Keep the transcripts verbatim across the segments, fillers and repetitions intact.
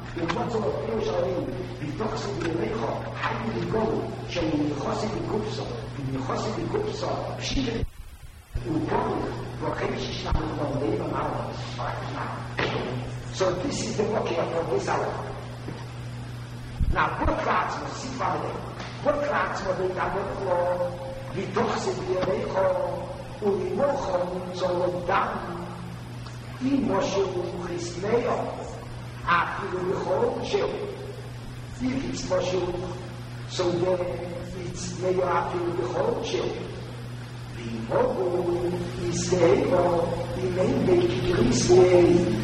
ומצא לפירוש הרים, בתוך סביריך, חיים לגול, שאני חוסי בגופסו, וחוסי בגופסו, פשיטה, ופורק, וכן שישנם לבנדים אמרו, So this is the working of this hour. Now, what class was see family? What class was they got with law? We talk to the Reiko, we walk on so down. In Moshe Christleo, after the whole show. If it's Moshe, so then it's Leo after the whole show. The Mogo is Leo, the main baby is Leo.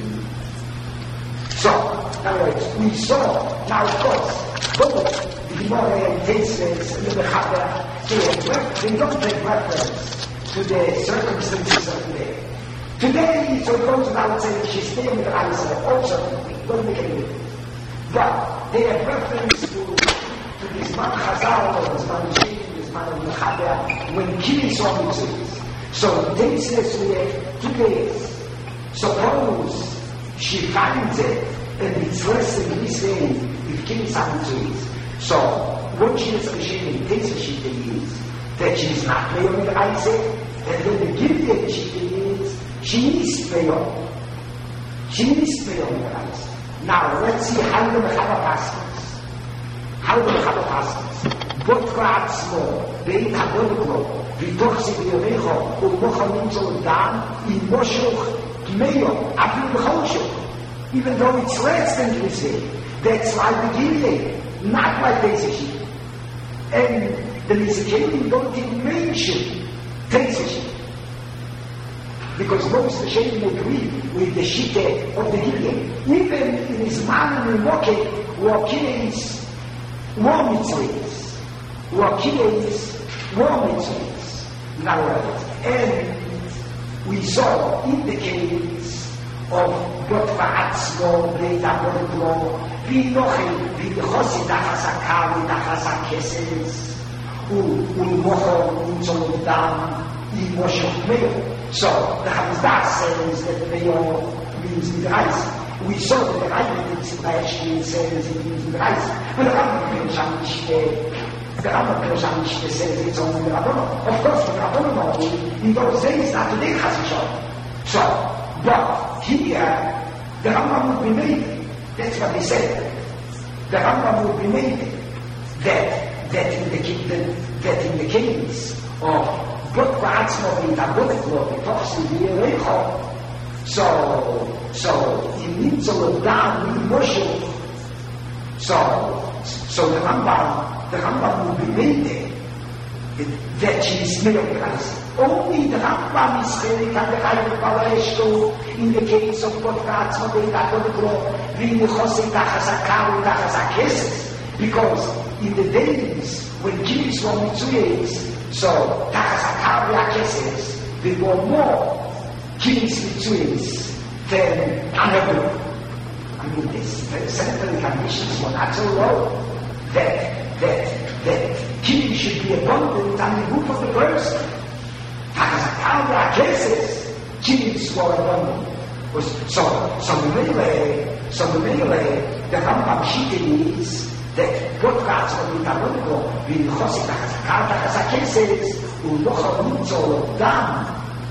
So, in other words, we saw, now of course, both the Gemara and Tetzles and the Mechaber, they don't take reference to the circumstances of today. Today, so those that would say she's staying with the Isaac, also, don't make any difference. But they have reference to, to this man Chazal, or this man Jim, this man Mechaber, when Kili saw Mitzvahs. So, Tetzles we have two days. Suppose she finds it, and it's less than we say if King something is. So, what she is receiving, this is she is, that she is not playing with Isaac, and then the gift that she is, she is playing. She is playing with Isaac. Now, let's see how the Mechaber passes. How the Mechaber passes. What crowds more, they eat Hagodiklo, Vitoch Sibirecho, Umochanim Zoldan, in Moshuch, Mayo, after the whole even though it's less than we say, that's like the Gilead, not like Tetzashit. And the Mitzvahim don't even mention Tetzashit. Because most of the Shayim agree with the Shite of the Gilead. Even in his man and Moket, Wakile is war mitzvahs. Wakile is war mitzvahs. In other words, and we saw in the case of Gott va'atzmo, ve'davodlo, v'nochel, v'chosi dachas hakar, v'dachas hakeses, u'mocho, u'tzolodam, u'moshoch meo. So, the Hamizdah says that the meo means in the rice. We saw that the Rambam actually says it means in the rice. But the Rambam the Rambam says it's only the Rabbanah. Of course, the Rabbanah in those days, not today, Chazishon. So, but here, the Rambam would be made. That's what they said. The Rambam would be made that that in the that, that in the case of God Ba'atzmo v'Tagodiklo v'Tochsi v'Yerecho, so so in Nitzol Adam in Moshe, so so the Rambam the Rambam would be made that she is made of Christ. Only the Rambam is saying that the Chayim Pavareshto in the case of God Ba'atzmo v'Tagodiklo v'Yerecho Tachas HaKar v'Tachas HaKeses, because in the days when Jews were Mitzuyes, so Tachas HaKar v'Hakeses, there were more Jews Mitzuyes than Anabur. I mean, this, the sanitary conditions were not so low that that that Jews should be abundant on the roof of the person. Tachas HaKar v'Hakeses, Jews were abundant. So, so the Mele, so the Mele, the Rambam Shita is that God God's on the Tabernacle, the Chosi Tachas HaKar Tachas HaKeses, Ulocha Nitzol Dam,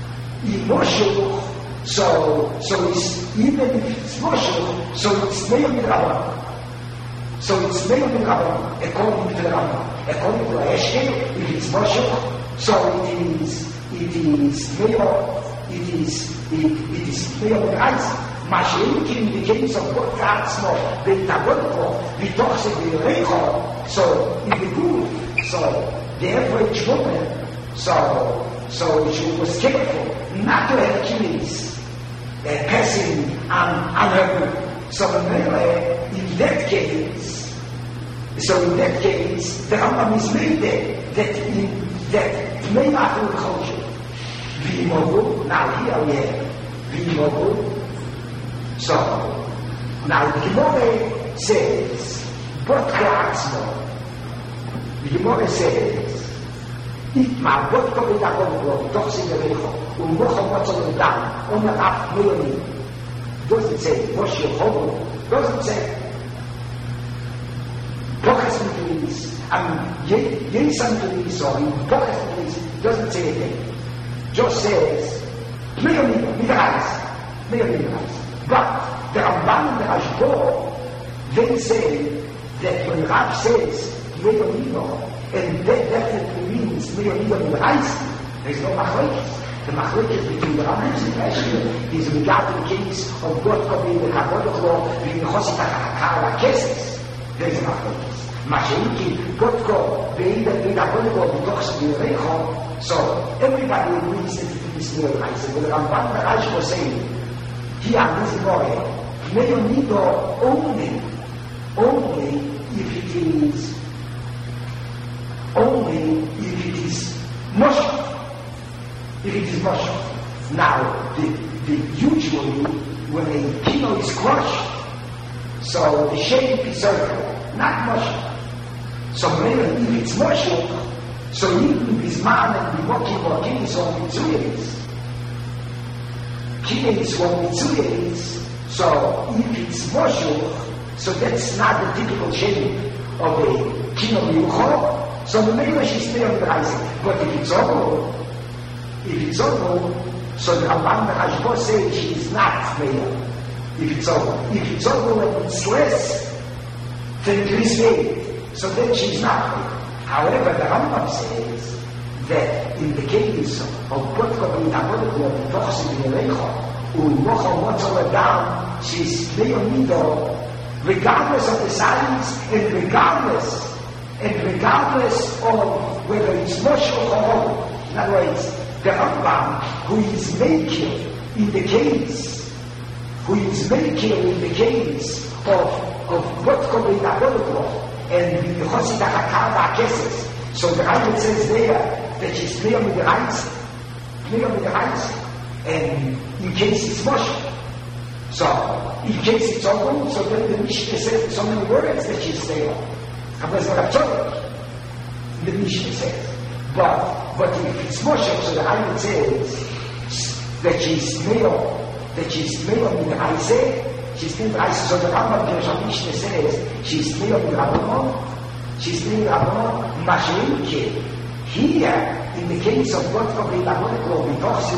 Imoshu. So, so it's even if it's Moshu, so it's Meir Midrabban. So it's Meir Midrabban, according to the Rambam. According to Eshke, if it's Moshu, so it is, it is Meir, it is, it, it is Meir Midrabban. Mashiach in the case of God Gatzmo, Betagodko, Vitochse Virecho, so in the group, so the average woman, so so she was careful not to have killings uh, passing on, on her group. So in that case, so in that case, the Rambam is made there that in that may not be culture. Vimogu, now here we have Vimogu. So, now the Gemara says, what Gatzmo? The Gemara says, Itma, what could be that one? Don't say the Recho, and what what's on the down, on the up, million. Doesn't say, what's your home? Doesn't say, Bochas Mitris, and Yesan Mitris, or Bochas Mitris, doesn't say anything. Just says, Meonido, Midrais, Meonido. But the Ramban and the Rashbo, they say that when Rav says Meonido, and that definitely means Meonido Midrais, there's no machlokes. The machlokes between the Rambams and Rashi is regarding the case of God copying the Hakadosh law between the Chosit HaKakar Keses. There is a machlokes. Mashenki, God called the Hakadosh law b'toch Shvirecho. So everybody agrees that it is Midrais. But the Ramban and Rashi was saying, here in this Gemara, Meonido only, only if it is, only if it is Moshe. If it is Moshe. Now, the, the usually, when a kilo is crushed, so the shape is circle, not Moshe. So maybe if it's Moshe, so even this man and the walking or kinis or mitzuyas, kinis or mitzuyas, so if it's Moshe, so that's not the typical shape of a kilo yuchor, so maybe she's still on the rising. But if it's over, if it's over, so the Ramban and Rashbo say she is not male. If it's over. If it's over when it's less than Chris eight, so then she's not male. However, the Rambam says that in the case of Botko and Tabotko and Tochsi and Yerecho, Umocho Motzol Adam, she's Meonido, regardless of the size and regardless, and regardless of whether it's Moshe or Chorov. In other words, the Rambam, who is making in the case, who is making in the case of of Botko and Tabotko and the Chosit HaKakar Keses. So the Rambam says there that she's clear with the rights, clear with the rights, and in case it's Moshe. So, in case it's Ogun, so then the Mishnah says so many words that she's there. Because what I've told the Mishnah says. But, but if it's Moshe, so the Rambam says that she's male, that she's male in the Isaiah, she's male in the Isaiah. So the Rambam, the Mishnah says, she's male in the Rabbanon, she's male in the Rabbanon, Mashenke. Here, in the case of God from the Rabbanon,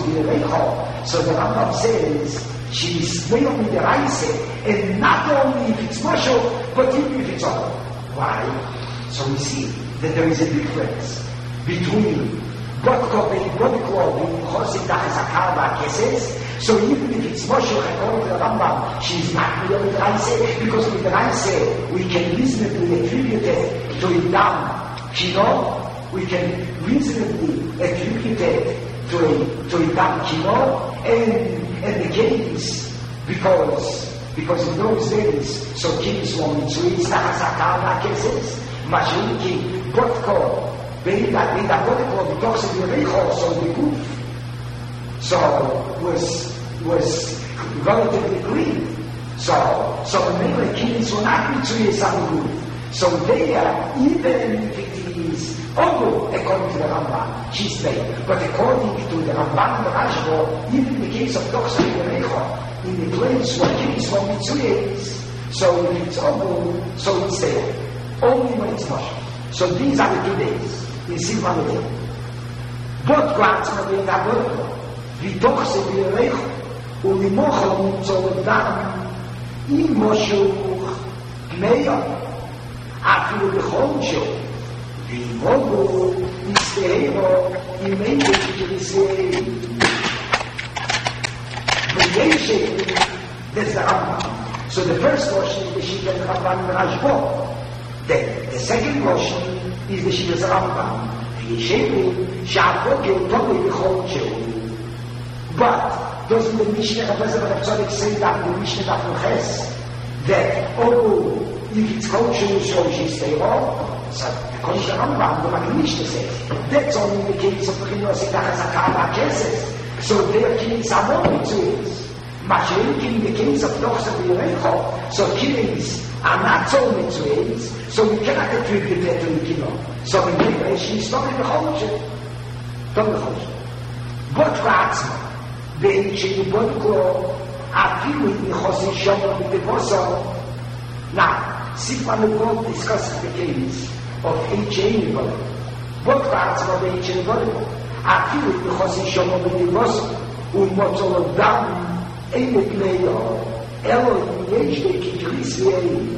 so the Rambam says, she's male in the Isaiah, and not only if it's Moshe, but even if it's all. Why? So we see that there is a difference between Botko and Botko and Chosit HaKakar Keses. So even if it's Moshe according to the Rambam, she's not real with the Raise, because with the Raise we can reasonably attribute it to Idam Kino. We can reasonably attribute it to a to Idam Kino, and and the case because because in those days so kings were Mitzuis HaKakar Keses, Mashenki Botko. They that they that what called talks of the so the goof so was was relatively clean. So so the male kings were not Mitzuis on the goof. So there, even if it is Ogu, according to the Ramban, she's made. But according to the Ramban and the Rashbo, even in the case of talks of the in the place where kings were Mitzuis, so if it's Ogu, so it's there. Only when it's Moshe. So these are the two days. In Simon Day. Dort kwaamt me in dat dorp. Wie toch ze weer weg. Und die mogen zullen dan in Moshe Gmeya. Afilo de Choncho. Die mogen is de hero in menge te That's the Rambam. So the first portion is the Shita and Rambam Rashbo. Then the second portion is the Shita Rambam. But doesn't the Mishnah Chavezah say that in the Mishnah Chavezah that oh, if it's kosher, so she stay on? So the kosher Rambam, the Mishnah says that's only the case of the Chinos Hakakar Keses. So their kings are more Mitzuis. Mashenki in the case of Dochs of the Yerecho, so kings are not so Mitzuis, so we cannot attribute that to the Kino. So in the way, she's not in the Choshe. Not in the Choshe. But Ratzma, the ancient Bodko, are few in the Choshe Shomah with the Boso. Now, Sifan Lugol discusses the case of H. Anybody. What parts of H. Anybody? I feel it because he showed up in the Russell, who was all of them, Amy Player, Elo, H. They can see.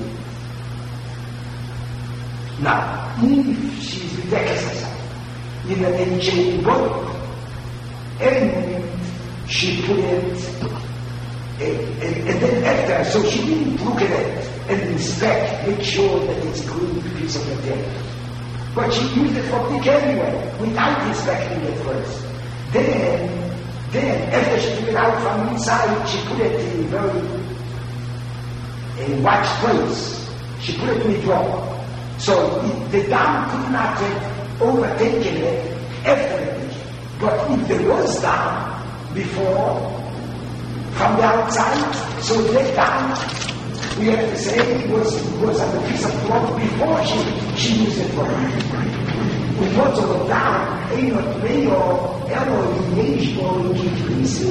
Now, if she's the Decas, in an H. Anybody, and she put it, and, and, and then after, so she didn't look at it and inspect, make sure that it's a good piece of material. But she used it for thick anyway, without inspecting it first. Then, then, after she took it out from inside, she put it in a very a watched place. She put it in the drawer. So it, the dam could not have overtaken it after the picture. But if there was dam before, from the outside, so that dam, we have to say it was, was on a piece of cloth before she, she used it for it. We want to look down, ain't not me or ever engaged or engaged.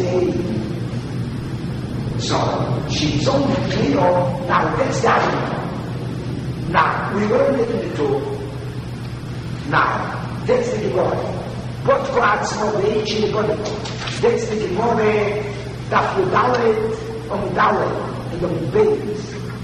So she's only clear. Now that's that. Now we learned it in the Torah. Now that's the Gemara. What God's more age in the Gemara? That's the Gemara that we dalet on dalet and on babies.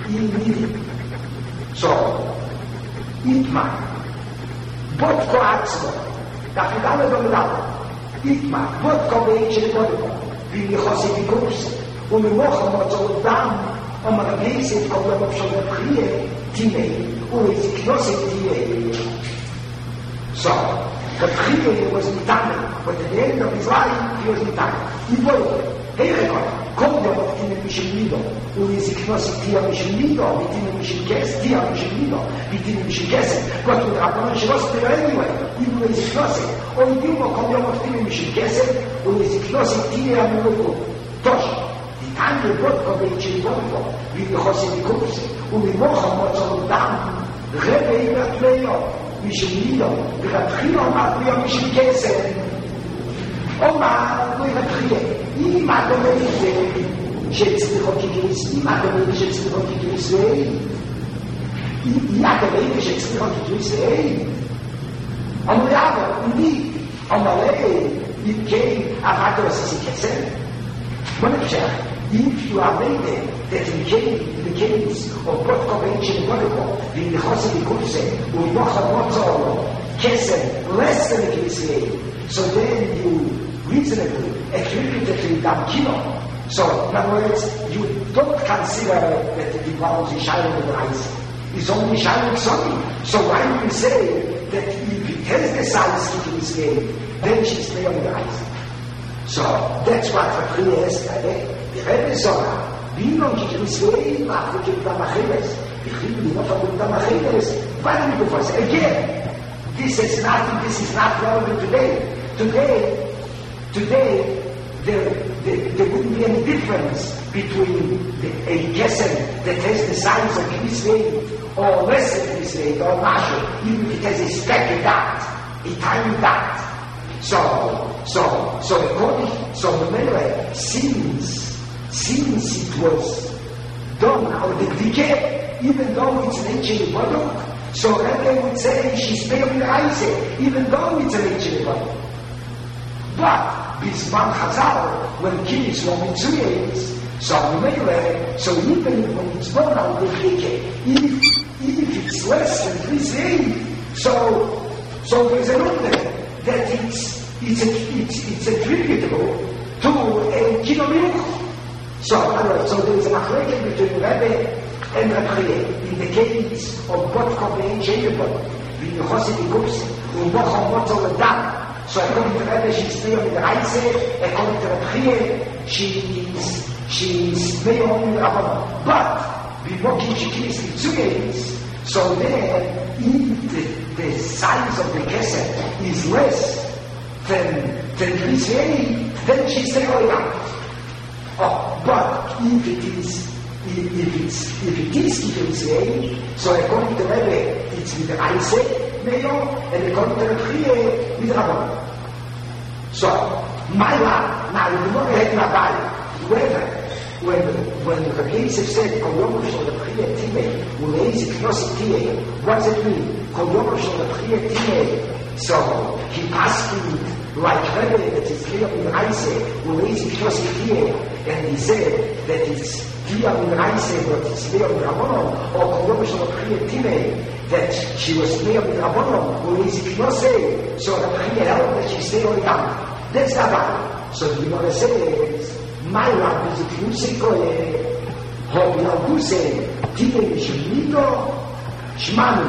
So, Itma, Bot Koatzma, da Fidale Domdala, Itma, Bot Koveitche Bodiko, wie die Hossi die Kurs, und wir machen mal so dann, und man geset, kommt man schon der Prie, Tine, und es ist Knosse Tine. So, the Prie was in Tane, but at the end of his life, he was in Tane. He was, hey, kommt der auf die Mischen nieder, und es ist Knosse Tia Mischen nieder, mit ihnen Mischen Kess, Tia Mischen nieder, mit ihnen Mischen Kess, Gott und Rabbanon schloss mir anyway, immer es ist Knosse, und immer kommt der auf die Mischen Kess, und es ist Knosse Tia Mischen Tosch, die Tante Gott kommt in die Wohnung, wie die Hossi die Kurse, und wir machen mal so einen Damm, Rebbe in der Tleio, Mischen nieder, wir haben Trio macht mir Mischen Kess, Oma, noi vatrie, ima domenica, c'è occhi che ima domenica c'è occhi che sei, ima domenica c'è occhi che sei. Amoriamo, quindi, amore, il che ha fatto la stessa chiesa. Ma non c'è, if you are made that in the case of what convention in Monaco, in the Hossi di Kurse, we walk on what's all, chiesa, less than the chiesa. So then you reasonably attribute it to Dam Kino. So, in other words, you don't consider that it involves a Shiloh with rice. It's only Shiloh Sunny. So why do you say that if it has the size to this game, then she's there with rice? So, that's what the Priya is. The Rebbe Zora, wie non ci risvei, ma che da Macheles, the Rebbe not from the Macheles, why do you do this? Again, this is not, this is not relevant today. Today, today, there, there, there wouldn't be any difference between the, a Gesem that has the size of Kislev or less than Kislev or Mashu, even if it has a speck of that, a tiny dot. So, so, so according, so the anyway, since, since it was done out of the decay, even though it's an ancient product, so Rebbe would say she's paying the Isaac, even though it's an ancient product. But Bisman Chazal, when kids were Mitzuyahs, so Mele, so even when it's not out of the decay, if, if it's less than three days, so so there's an order that it's it's a, it's, it's attributable to a Kinomiruch. So, so there's a machleket between Rebbe and Rebbe in the case of what combination changeable, in the Hosidi Gups, in Bochum Motzol and Dam. So according to Rebbe, she's still in the Reise, according to Rebbe, she is, she is still in the Rabbanah. But, before she is the two so there, if the, the size of the Kesed is less than, than Rizvei, then she's the Royal. Oh, but if it is, if it's, if it is Rizvei, so according to Rebbe, it's with the Reise, and according to the Rebbe, with Rabbanah. So, my love, now you know we had Rabbi, whoever, when when Rabbi Yosef said Kol Yom Shel Rabchia Timei Uleizi Knossi Tiyeh, what does it mean? Kol Yom Shel Rabchia Timei. So he asked him like Rebbe that is clear in Reise Uleizi Knossi Tiyeh, and he said that it's clear in Reise but it's clear in Rabbanon, or Kol Yom Shel Rabchia Timei, that she was clear in Rabbanon Uleizi Knossi, so Rabchia held that she stayed on Yam. That's the Bible. So the Gemara says, my love is a Knusikoye, Hob Yalduse, Tige Shemito, Shmanu.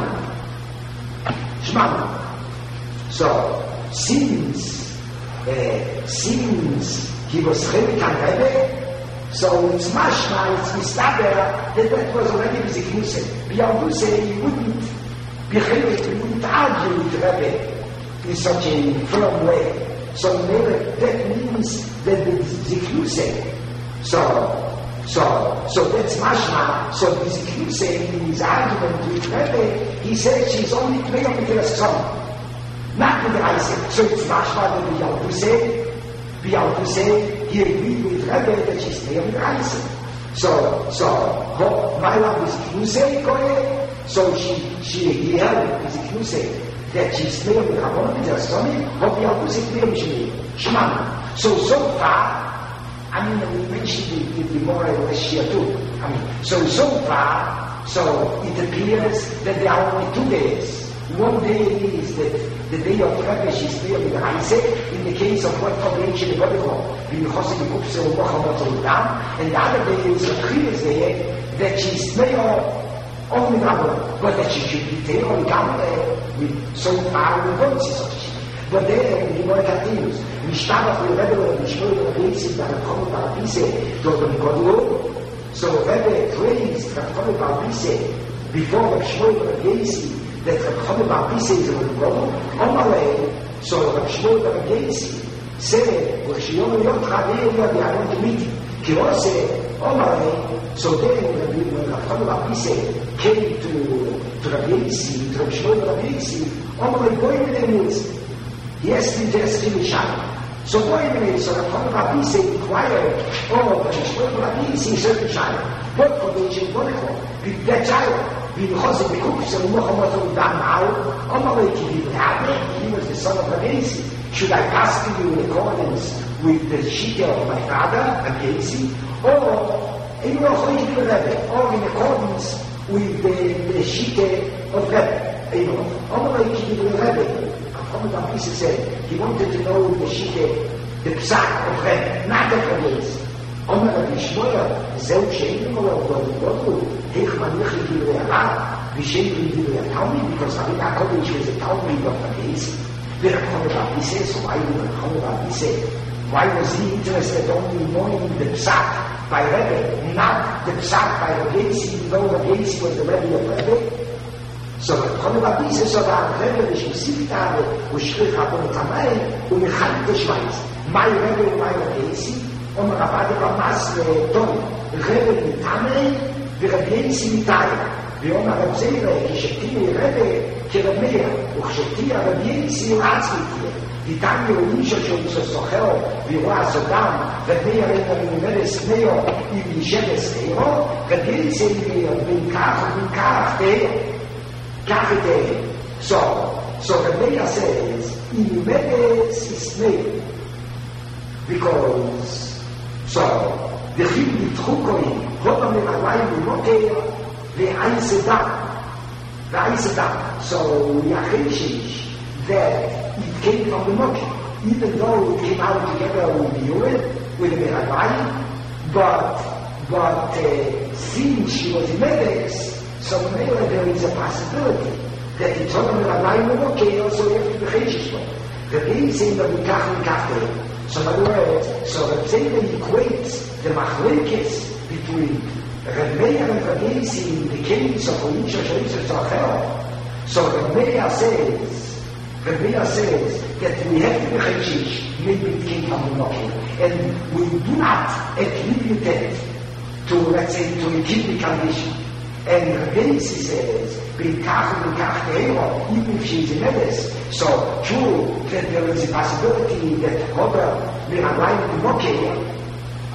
Shmanu. So, since, uh, since he was Chevikan Rebbe, so it's mashma, it's mistaber, that that was already with the Knuse. Yalduse, he wouldn't be Chevik, he wouldn't argue with Rebbe in such a firm way. So that means that the Zikluse. So, so, so that's mashma. So the Zikluse, in his argument with Rebbe, he says she's only clear with her son, not with the Isaac. So it's mashma that the Yalduse, the Yalduse, he agreed with Rebbe that she's clear with Isaac. So, so, my love is Zikluse, so she, she, he held with Zikluse. That she's clear with Rabbanon with her son, but we are also clear with Shemana. So, so far, I mean, we mentioned the, the, the more Shia too. I mean, so, so far, so it appears that there are only two days. One day is that the day of Rebbe, she's clear with Isaac, in the case of what combination the body called, and the other day is the previous day that she's clear only Rabbanon, but that she should be there on Gamma with so far we don't see such shit. But there, the Gemara continues. We start off with Rebbe, we show you the basic that Rabbi Barbise, to the Nikodlo. So Rebbe praised Rabbi Barbise before Rabbi Shmuel Barbise that Rabbi Barbise is a Nikodlo. On my way, so Rabbi Shmuel Barbise said, Rabbi Shmuel Barbise, we are going to meet him. He also said, on my way, so then when Rabbi Barbise came to, to Rabbi Yossi, to Rabbi Shmuel Rabbi Yossi, on the way, boy, he asked him to ask him a shayla. So boy, so Rabbi Barbise inquired, oh, Rabbi Shmuel Rabbi Yossi is a shayla. What for the ancient Monaco? That shayla, because of the cooks and Muhammad al-Dan Ma'al, on the way to be happy, he was the son of Rabbi Yossi. Should I ask you in accordance with the shikha of my father, Rabbi Yossi, or in or in accordance with the, the shikha of Rebbe? You know, all the way to the Rebbe, Rabbi Barbise said, he wanted to know the shikha, the psak of Rebbe, not the Rebbe's. Omer Rabbi Shmuel, zeu she'enim or Godu, heich manichi divrei Hara, v'she'enim divrei Talmid, because Rabbi Yaakov was a Talmid of Rabbi Yossi. The Rabbi Barbise, so why did Rabbi Barbise? Why was he interested only in knowing the psak by Rebbe, not the psak by Rabbi Yossi, even though Rabbi Yossi was the Rebbe of Rebbe? So Rabbi Barbise so that Rebbe ושמסיק תאווה ושכריך רבון תמאי ומחלק בשוויץ. מהי רבא ומהי רבי יוסי? אומר רבא דבר מס לטון, רבא מתאמי ורבי יוסי מתאי. ואומר רב זירא, כשתהיה רבא כרמיה, וכשתהיה רבי יוסי עצמי תהיה. דיתן יהודים של סוחר וירוע סודם, רבי הרבא מנומרס נאו, אם ישבס נאו, רבי יוסי בין כך ובין כך תהיה. Capital. So, so the Meya says, Imedes is made. Because, so, the Chibli Trukoi, Hotam Elavai Munoke, the Aisedam. The Aisedam. So, we are Heshish that it came from the Moki, even though it came out together with the Yuel, with the Melavai, but, but, uh, since she was Imedes, so maybe there is a possibility that the Torah will allow you okay, also you have to be Cheshish for. The Rebbe is saying that we kach and kach. So in other words, so the Rebbe equates the machlekes between Reb Meir and Reb Yossi in the case of Olisha Shalisha Tzachel. So Reb Meir says, Reb Meir says that we have to be Cheshish, maybe it came from the Moki. And we do not attribute it to, let's say, to a kidney condition. And Rabbi Yossi says, bin kach and kach te'ero, even if she is a medes. So, true that there is a possibility that Hoda will align with Mokeh, Hoda will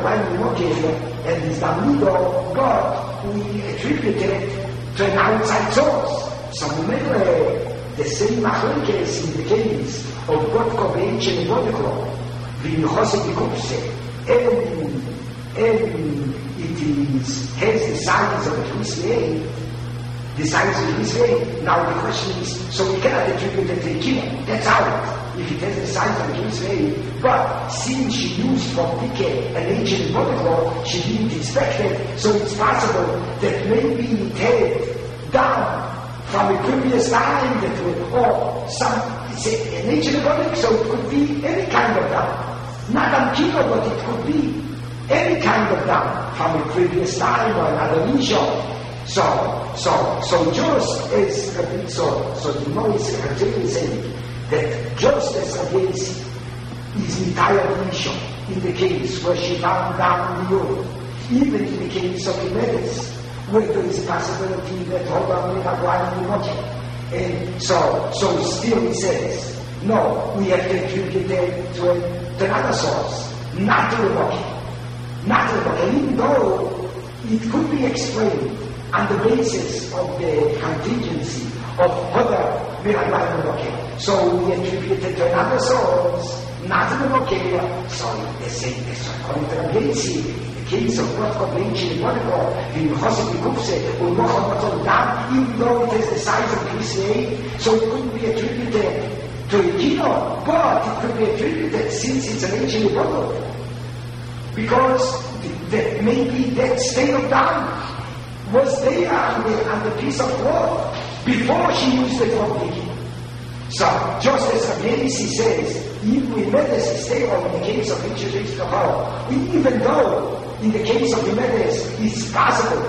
Rabbi Mokia and his Damido, but we attribute it to an outside source. So remember the same machlokes in the case of Botko Beich and Bodeklo, the Chosid Kupse, and, and it is, has the size of a Twisway, the size of a Twisway. Now the question is, so we cannot attribute it to the Kiyah. That's out. If it has the size of a Twisway, but since she used for Dike an ancient Bodeklo, she didn't inspect it, so it's possible that maybe it had down from a previous time that would, or some, it's a, an ancient Bodek, so it could be any kind of down. Not on kilo, but it could be any kind of down from a previous time or another Nisha. So, so, so just as, so, so the Mois is saying that just as against is entire Nisha in the case where she found down the earth, even in the case of the Medes, where there is a possibility that Hoda may have lied in Mocha. And so, so still he says, no, we have to attribute it to, a, to another source, not to the Mocha. Not to the Mocha, even though it could be explained on the basis of the contingency of Hoda may have lied in Mocha. So we attribute it to another source, not to the Mocha. So they say, according to the Gacy, case of Botko Beich and Bodeklo, the Chosid Kupse, or Mocha down, even though it has the size of P C A, so it couldn't be attributed to a kilo, but it could be attributed since it's an ancient bottle. Because that maybe that state of down was there on the, on the piece of cloth before she used it for digging. So, just as Abiyasi says, if we met as a stable in the case of Introduced Kahara, even though in the case of the Medes, it's possible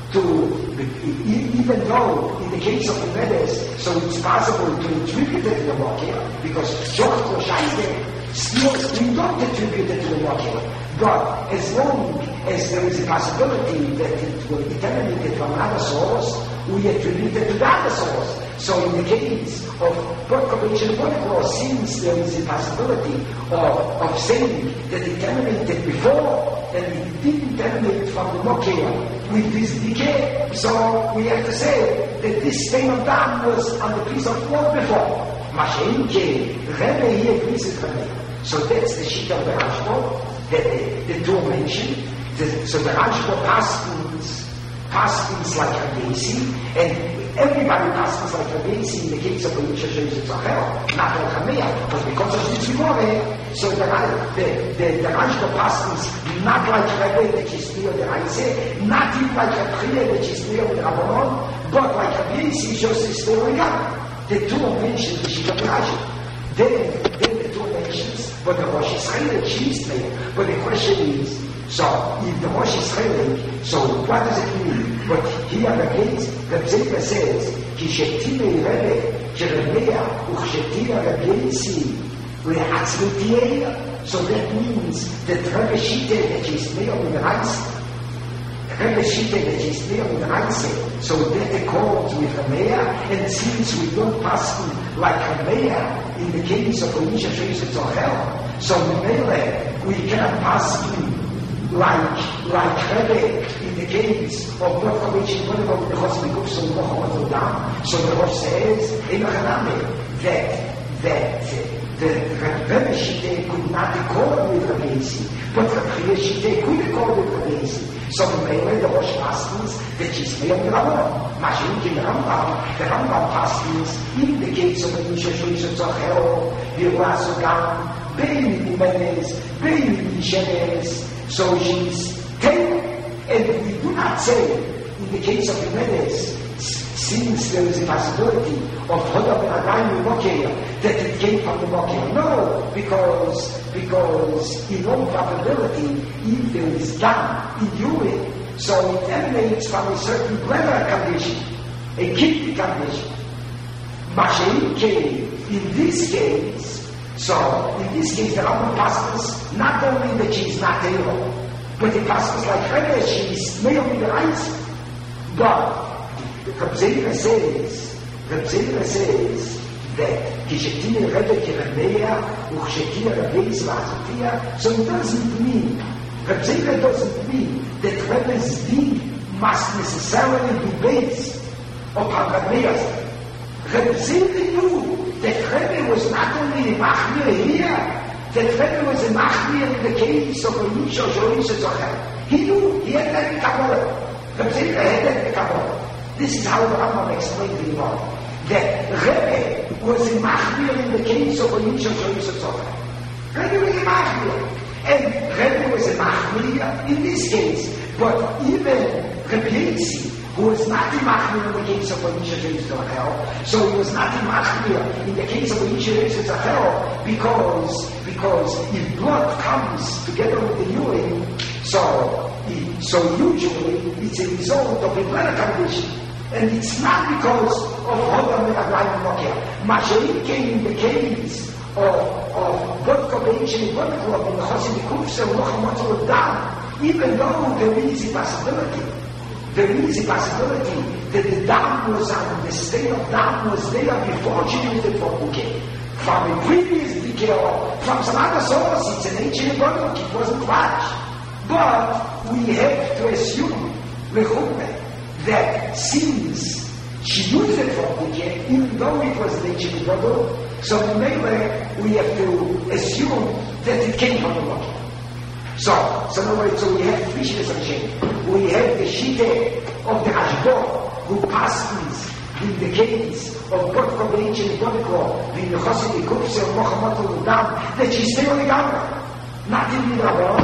to, even though in the case of the Medes, so it's possible to attribute it to the Mokia, because just for Shaite, still we don't attribute it to the Mokia. But as long as there is a possibility that it will be emanated from another source, we attribute it to the other source. So in the case of Botko Beich and Bodeklo, since there is a possibility of, of saying that it emanated before, and it didn't emanate from the Mokia with this decay, so we have to say that this stain of dam was on the piece of cloth before. Mashenke, Rebbe here agrees with Rebbe. So that's the sheet of the Rashba that the, the two mentioned. The, so the Rashba passes, passes like Abiyasi, and everybody passes like Abiyasi in the case of the Yisha Zachel, not like Hameya, but because of this Gemara, so the, the, the, the Rashba passes not like Rebbe, that is near the Raise, not even like Abriya, that is near the Rabbanon, but like Abiyasi, just is still again. The two mentioned the sheet of the Rashba. Then, then the two mentions, but the Rosh Hashanah, she's there. But the question is, so if the Rosh Hashanah, so what does it mean? But here again, the Tzedek says, Ki shetina Rebbe, Jeremiah, Uchshetina Rebbeisi, Lehatzlutiyeya. So that means that Rebbe Shite, that is there with the Reise, Rebbe Shite, that is there with the Reise, so that accords with Hameya, and since we don't pass like Hameya, in the case of Onisha Shreis Zohel, so Mele, we cannot pass in like, like Rebbe in the case of Botko Beich and Bodeklo with the Chosid Kupse and Mohammed Odam. So the Rosh says, in Haname, that, that, the Rebbe Shite could not accord with Abiyasi, but the Rebbe Shite could accord with Abiyasi. So Mele, the Rosh passes, that she's made the Rambam. Mashin in the Rambam, the Rambam passes, in the case of Onisha Shreis Zohel, Virasogam, Bein Menes, Bein Mishenes. So she's taken, and we do not say, in the case of the Medes, since there is a possibility of Hoda ben Adayim Mokia, that it came from the Mokia. No, because, because in all probability, if there is gum in urine, so it emanates from a certain bladder condition, a kidney condition. Mashenke, in this case, so, in this case, the Rambam passes not only that she is not able, but it passes like Rebbe, she is male in the eyes. But, Reb Zera says, Reb Zera says that Kishetina Rebbe Kiremeya, Uchshetina Rebbe Zvazotia, so it doesn't mean, Reb Reb Zera doesn't mean that Rebbe's deen must necessarily be based upon Rabbeinu. Reb Zera knew that Rebbe was not only a machmir here, that Rebbe was a machmir in the case of a Yisho Shorisha Zocher. He knew, he had that in Kabbalah. Reb Zera had that in Kabbalah. This is how the Rambam explained the Gemara. That Rebbe was a machmir in the case of a Yisho Shorisha Zocher. Rebbe was a machmir. And Rebbe was a machmir in this case. But even Rebbe Yitzi, who was not a machmir in the case of a Yisho Shorisha Zocher, so he was not a machmir in the case of a Yisho Shorisha Zocher because, because if blood comes together with the urine, so, so usually it's a result of a blood condition. And it's not because of Hodam and Abraham and Nokia. Mashiach came in the case of, of God Kobeich and God Club in the Chosidi Kufsa and Lochamotzah down, even though there is a possibility, there is a possibility that the dam was on, the state of dam was there before she used it for Bukeh. From a previous decay or from some other source, it's an ancient product, it wasn't much. But we have to assume, that since she used it for Bukeh, even though it was an ancient product, so maybe we have to assume that it came from the water. So, so in other words, so we have three shittas of Hashem. We have the shittah of the Ashbor, who passes in the case of God Kobeich and Bodikor, in the Chosidi Kufsa and Mochamotzah Dam, that she's still on the Gamra, not in the Rabban,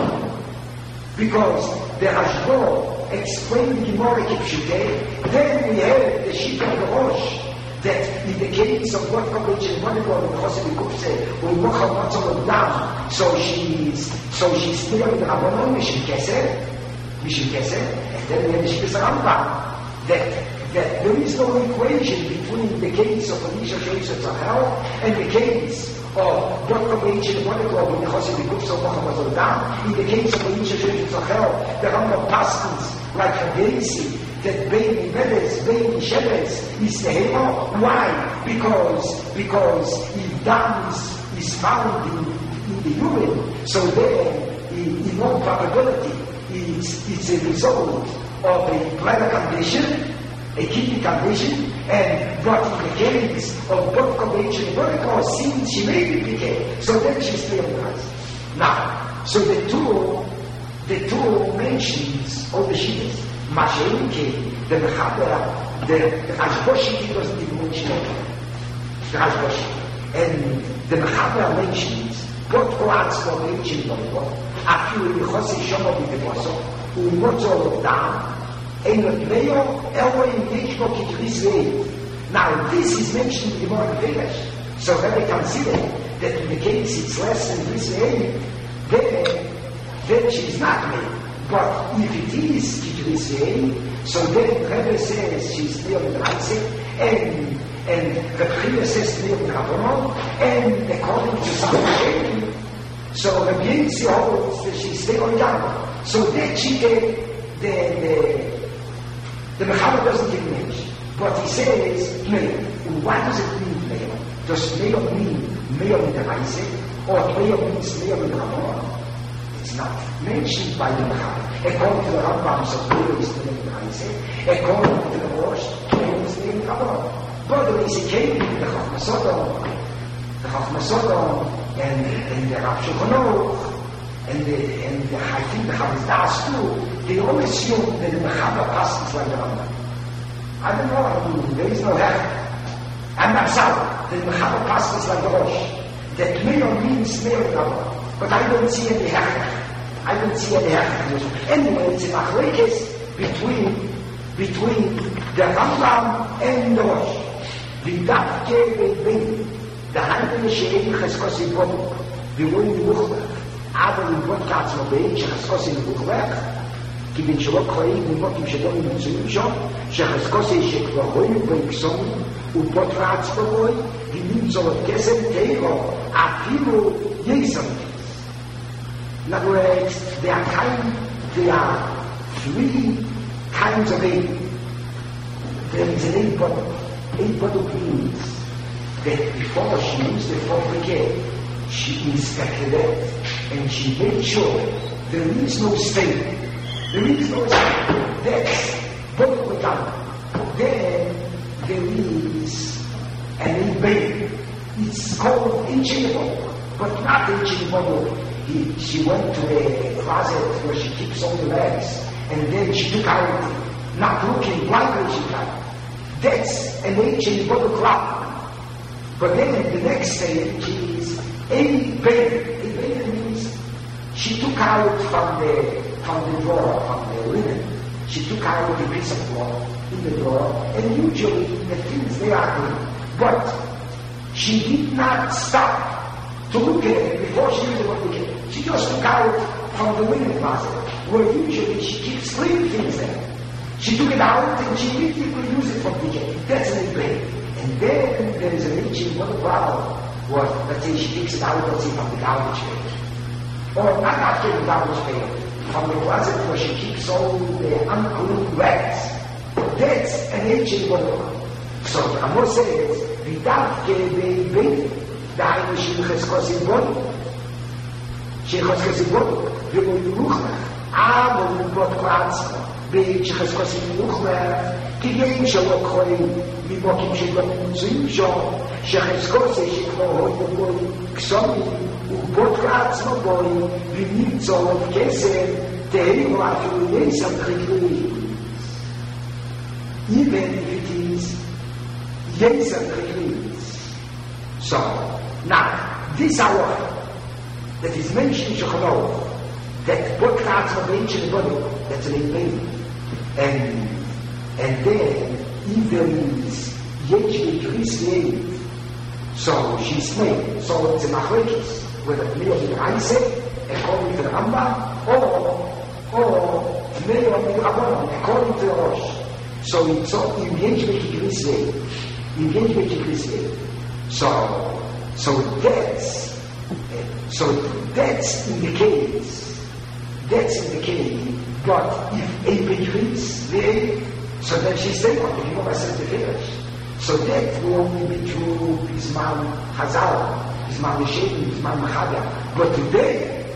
because the Ashbor explained the Gemara Kipshuteh. Then we have the shittah of the Rosh, that in the case of God Kobeich and Bodikor, in the Chosidi Kufsa, with Mochamotzah Dam, so she's, so she's still in the Rabban, Mishim Keser, Mishim Keser, and then we have the shittah Rambam, that that there is no equation between the case of Anisha Shorisha Zocher and the case of God Kobeich and Bodikor in the Chosidi Kufsa of Mochamotzah Dam. In the case of Anisha Shorisha Zocher, the Rambam passes like Habesi, that baby Medes, baby Sheretz is the hero. Why? Because, because if dam is, is found in, in the urine, so then in, in all probability it's, it's a result of a bladder condition, a kidney condition, and but in the case of God Kobeich and Bodikor, since she may be P K, so then she's sterilized. Now, so the two, the two mentions of the shittas, Mashiach, the Mechaber, the Ashboshi doesn't even mention it. The Ashboshi. And the Mechaber mentions God Koatz Kobeich and Bodikor, after the Chosi Shomo B'Devoso, U'Motzo Dam, and the player ever engaged for Kitrisei. Now, this is mentioned in the Gemara Vedash. So when they consider that in the case it's less than Kitrisei, then, then she's not made. But if it is Kitrisei, so then Rebbe says she's still in the Ratzeh, and and Rebbe says still in the Rabbanon, and according to some Hashem, so Rebbe Yitzi holds that she's still in the Rabbanon. So that she did the, the The Mechaber doesn't give names, but he says Meir. What does it mean Meir? Does Meir mean Meir in the Isaac, or Meir means Meir in the Rabban? It's not mentioned by the Mechaber. According to the Rambam, so Meir is Meir in the Isaac. According to the Rosh, Meir is Meir in the Rabban. But there is a case in the Chachma Sodom, the Chachma Sodom, and, and the Rav Shulchan Aruch, and the, and the, I think the Chavis Das too, they all assume that the Mechaber passes like the Rambam. I don't know, I mean, there is no heaven. I'm not sorry that the Mechaber passes like the Rosh. That Meir means Meir in Rambam. But I don't see any heaven. I don't see any heaven. Anyway, it's a machlekes between, between the Rambam and the Rosh. The Dafke Bein, the Handel Shein Cheskos Yiboduk, the Ruin Buchberg. אבל לבנות כעצמו בין שחזקוסי מבוכבך כי בין שלא קוראים לבנות שדומים מצויים שם שחזקוסי שכבר רואים ביקסון ובות רעצמו רואי ונמצא לו כסם תאירו אפילו יסם. In other words, there are, kind, there are three kinds of aid. There is an aid bottle. Aid bottle means that before she used the fortificate, she inspected it and she made sure there is no stain. There is no stain. That's what we done. Then there is an baby. It's called ancient bottle, but not ancient bottle. He, she went to a closet where she keeps all the rags, and then she took out, not looking, blindly she took out. That's an ancient bottle clock. But then the next stage is a baby. A baby means she took out from the from the drawer, from the linen, she took out a piece of cloth in the drawer, and usually the things they are good. But she did not stop to look at it before she knew what to get. She just took out from the linen closet, where usually she keeps clean things there. She took it out and she immediately used it for the day. That's an baby. And then there is an ancient one problem where, let's say, she takes it out, let's say, from the garbage pail. Or not after the garbage pail, from the closet where she keeps all the unclean rags. That's an ancient one. So Amos says, "V'davke be'bein, da'aynu shilches kosin shilches kosin v'lo yiruchmach, amo l'bot k'atzmo, be'shilches kosin yiruchmach, ki yein shelo k'cholim, mimokim shelo nutzuim shom, shilches kosin sheklo hoy b'boy k'somi, u'bot k'atzmo boy, v'nimtzo v'kesem, te'erim afilu yeisam chikli." Even if it is yes and cleans. So, now, this hour that is mentioned in Shulchan Aruch, that what parts of the ancient body, that's an baby. And, and then, if there is Yechve Gris, so she's made. So it's a machlekes, whether it may be Isaac, according to the Rambam, or, or, may or may Rabbanon, according to the Rosh. So it's all engagement to Gris. Engagement to Gris. So, so that's, so that's indicates, that's indicating, but if a Gris there, so then she's saying, okay, you know, I said to finish. So that will only be true Bisman Hazal, Bisman Yeshem, Bisman Machada. But today,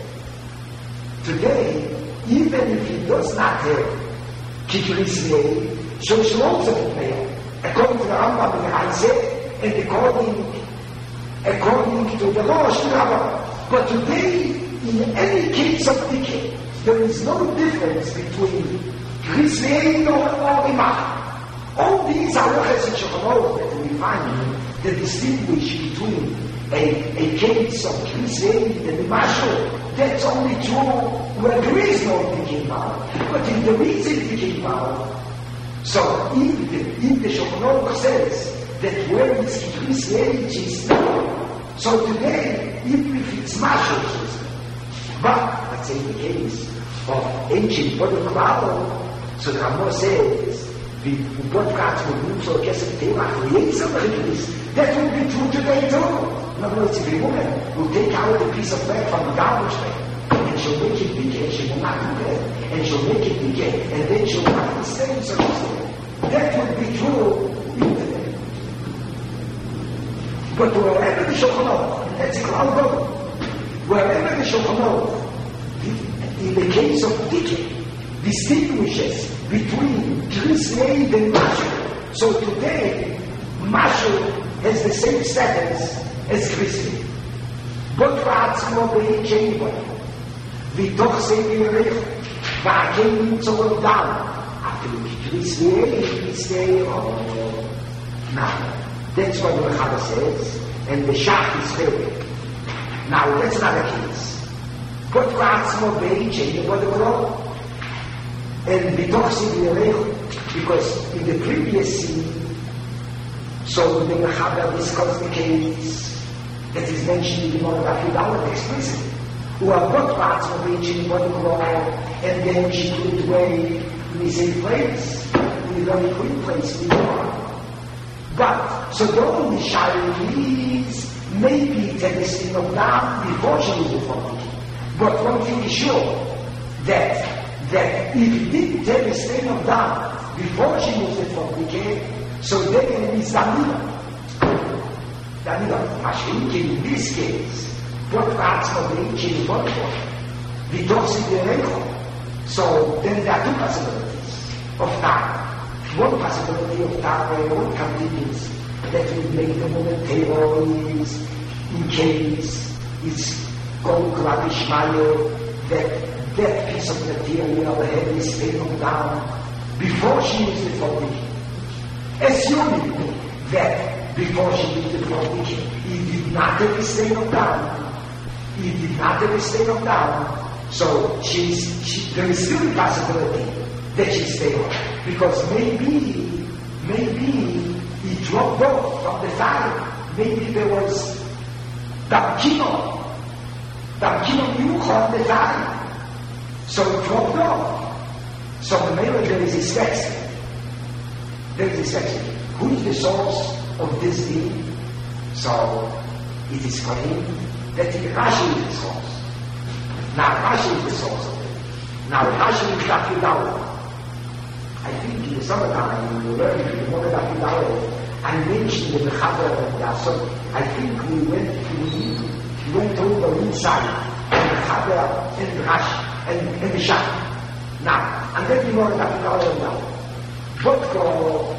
today, even if he does not have Kikrisnei, so she won't have it there. According to the Rambam in Isaac, and according, according to the Rosh Rabbah. But today, in any case of decay, there is no difference between Krisnei or, or Imach. All these are halachas in Shulchan Aruch that we find that distinguish between a, a case of Krisei and Mashal. That's only true where there is no decay power. But if there is a decay power, so if the, if the Shulchan Aruch says that where is Krisei, she's not. So today, even if it's Mashal, she's not. But let's say in the case of ancient Bodh K'varo, so the Rambam says, the podcast would move so kesef tema create somebody to this. That will be true today too. In other words, if a woman will take out a piece of bread from the garbage bin and she'll make it bigger, she will not do that, and she'll make it bigger, and then she'll have the same sort of thing. That would be true in the day. But wherever the Shulchan Aruch, that's a cloud go, wherever the Shulchan Aruch, in the case of decay, distinguishes between Krisnei and Mashal. So today, Mashal has the same status as Krisnei. But V'atzmo be'ein bo, v'toch sei v'yirech, v'akein tzolov dam, after Krisnei, Krisnei, or now. That's what the Mechada says, and the Shach is fair. Now, that's not the case. But V'atzmo be'ein bo, and the toxic because in the previous scene, so the Mechada discussed the case that is mentioned in the Monodah explicitly, who are not parts of the ancient body law, and then she put it away in the same place, in a very clean place in the law. But, so the only Shari is maybe testing of down before she was a forty. But one thing is sure, that that if he didn't take a stain of down before she moves it from decay, so then it's Damila. Damila, Mashinki in this case, what parts of the ancient body? v'tochsid yerecho. So then there are two possibilities of time. One possibility of time where one continues that we make the momentary is in case it's going to Rabbi Ishmael that that piece of material had is taken down before she used it for digging. Assuming that before she used it for digging, he did not have a state of down. He did not have a state of down. So she's, she, there is still a possibility that she stayed on. Because maybe, maybe he dropped off from the fire. Maybe there was Damkino. Damkino knew on the fire. So it dropped off. So the matter there is a sex. There is a sex. Who is the source of this deed? So it is claimed that Rashi is the source. Now Rashi is the source of it. Now Rashi is Daf Yudawa. I think in the summertime, we learned if you know Daf Yudawa, I mentioned in the Chazar of Yasod, I think we went we, we went over inside in the Chazar and the Rashi and, and the Shach. Now, I'm going to know Daf Yudawa now. What for